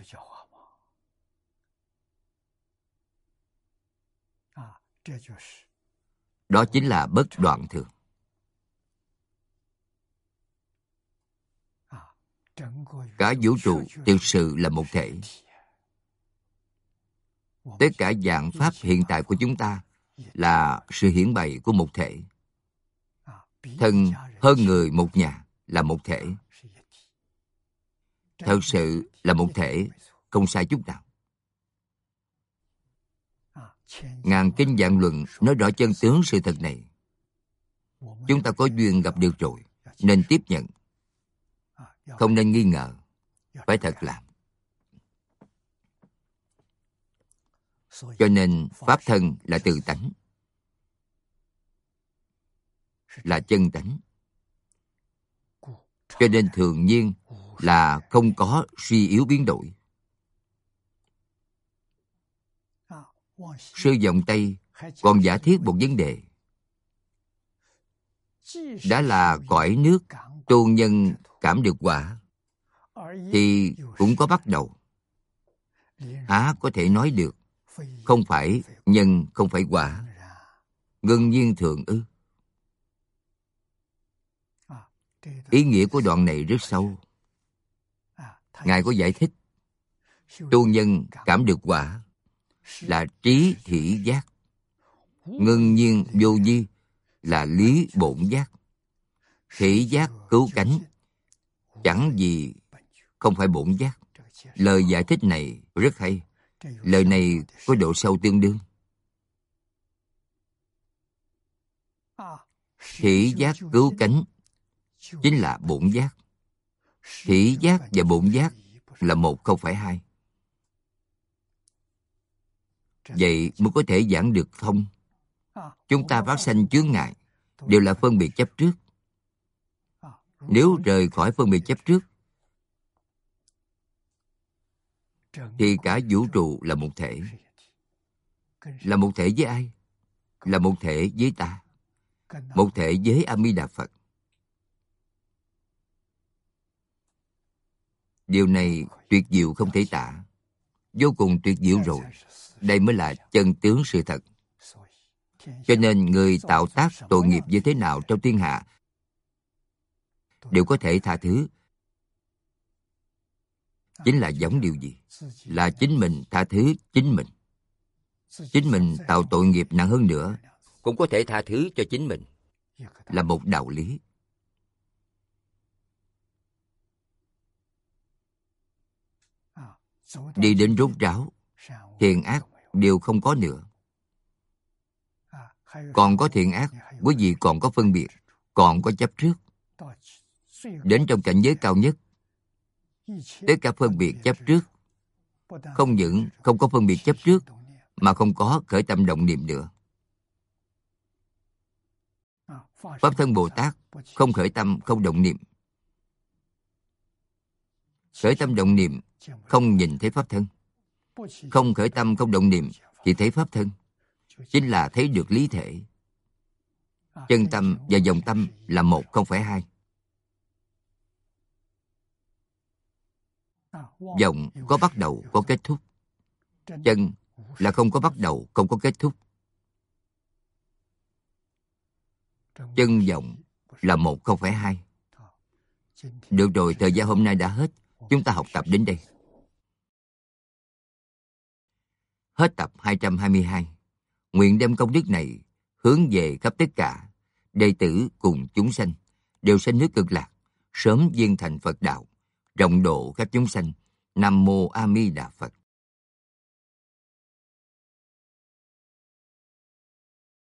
Đó chính là bất đoạn thường. Cả vũ trụ thực sự là một thể. Tất cả dạng pháp hiện tại của chúng ta là sự hiển bày của một thể. Thân hơn người một nhà là một thể. Thật sự là một thể, không sai chút nào. Ngàn kinh vạn luận nói rõ chân tướng sự thật này. Chúng ta có duyên gặp được rồi, nên tiếp nhận. Không nên nghi ngờ, phải thật làm. Cho nên pháp thân là tự tánh, là chân tánh. Cho nên thường nhiên là không có suy yếu biến đổi. Sư Dòng Tây còn giả thiết một vấn đề. Đã là cõi nước tu nhân cảm được quả, thì cũng có bắt đầu. Há có thể nói được không phải nhân, không phải quả, ngưng nhiên thường ư? Ý nghĩa của đoạn này rất sâu. Ngài có giải thích, tu nhân cảm được quả là trí thị giác, ngưng nhiên vô vi là lý bổn giác. Thị giác cứu cánh chẳng gì không phải bổn giác. Lời giải thích này rất hay. Lời này có độ sâu tương đương. Thị giác cứu cánh chính là bổn giác. Thị giác và bổn giác là một, không phải hai. Vậy mới có thể giảng được thông. Chúng ta phát sanh chướng ngại đều là phân biệt chấp trước. Nếu rời khỏi phân biệt chấp trước thì cả vũ trụ là một thể. Là một thể với ai? Là một thể với ta. Một thể với A Di Đà Phật. Điều này tuyệt diệu không thể tả. Vô cùng tuyệt diệu rồi. Đây mới là chân tướng sự thật. Cho nên người tạo tác tội nghiệp như thế nào trong thiên hạ đều có thể tha thứ. Chính là giống điều gì? Là chính mình tha thứ chính mình. Chính mình tạo tội nghiệp nặng hơn nữa cũng có thể tha thứ cho chính mình. Là một đạo lý. Đi đến rốt ráo, thiện ác đều không có nữa. Còn có thiện ác, quý vị còn có phân biệt, còn có chấp trước. Đến trong cảnh giới cao nhất, tất cả phân biệt chấp trước, không những không có phân biệt chấp trước, mà không có khởi tâm động niệm nữa. Pháp thân Bồ Tát không khởi tâm, không động niệm. Khởi tâm động niệm không nhìn thấy pháp thân. Không khởi tâm, không động niệm chỉ thấy pháp thân. Chính là thấy được lý thể. Chân tâm và dòng tâm là một, không phải hai. Dòng có bắt đầu, có kết thúc. Chân là không có bắt đầu, không có kết thúc. Chân dòng là một, không phải hai. Được rồi, thời gian hôm nay đã hết. Chúng ta học tập đến đây. Hết tập hai trăm hai mươi hai. Nguyện đem công đức này hướng về khắp tất cả đệ tử cùng chúng sanh đều sanh nước Cực Lạc, sớm viên thành Phật đạo, rộng độ khắp chúng sanh. Nam mô A Di Đà Phật.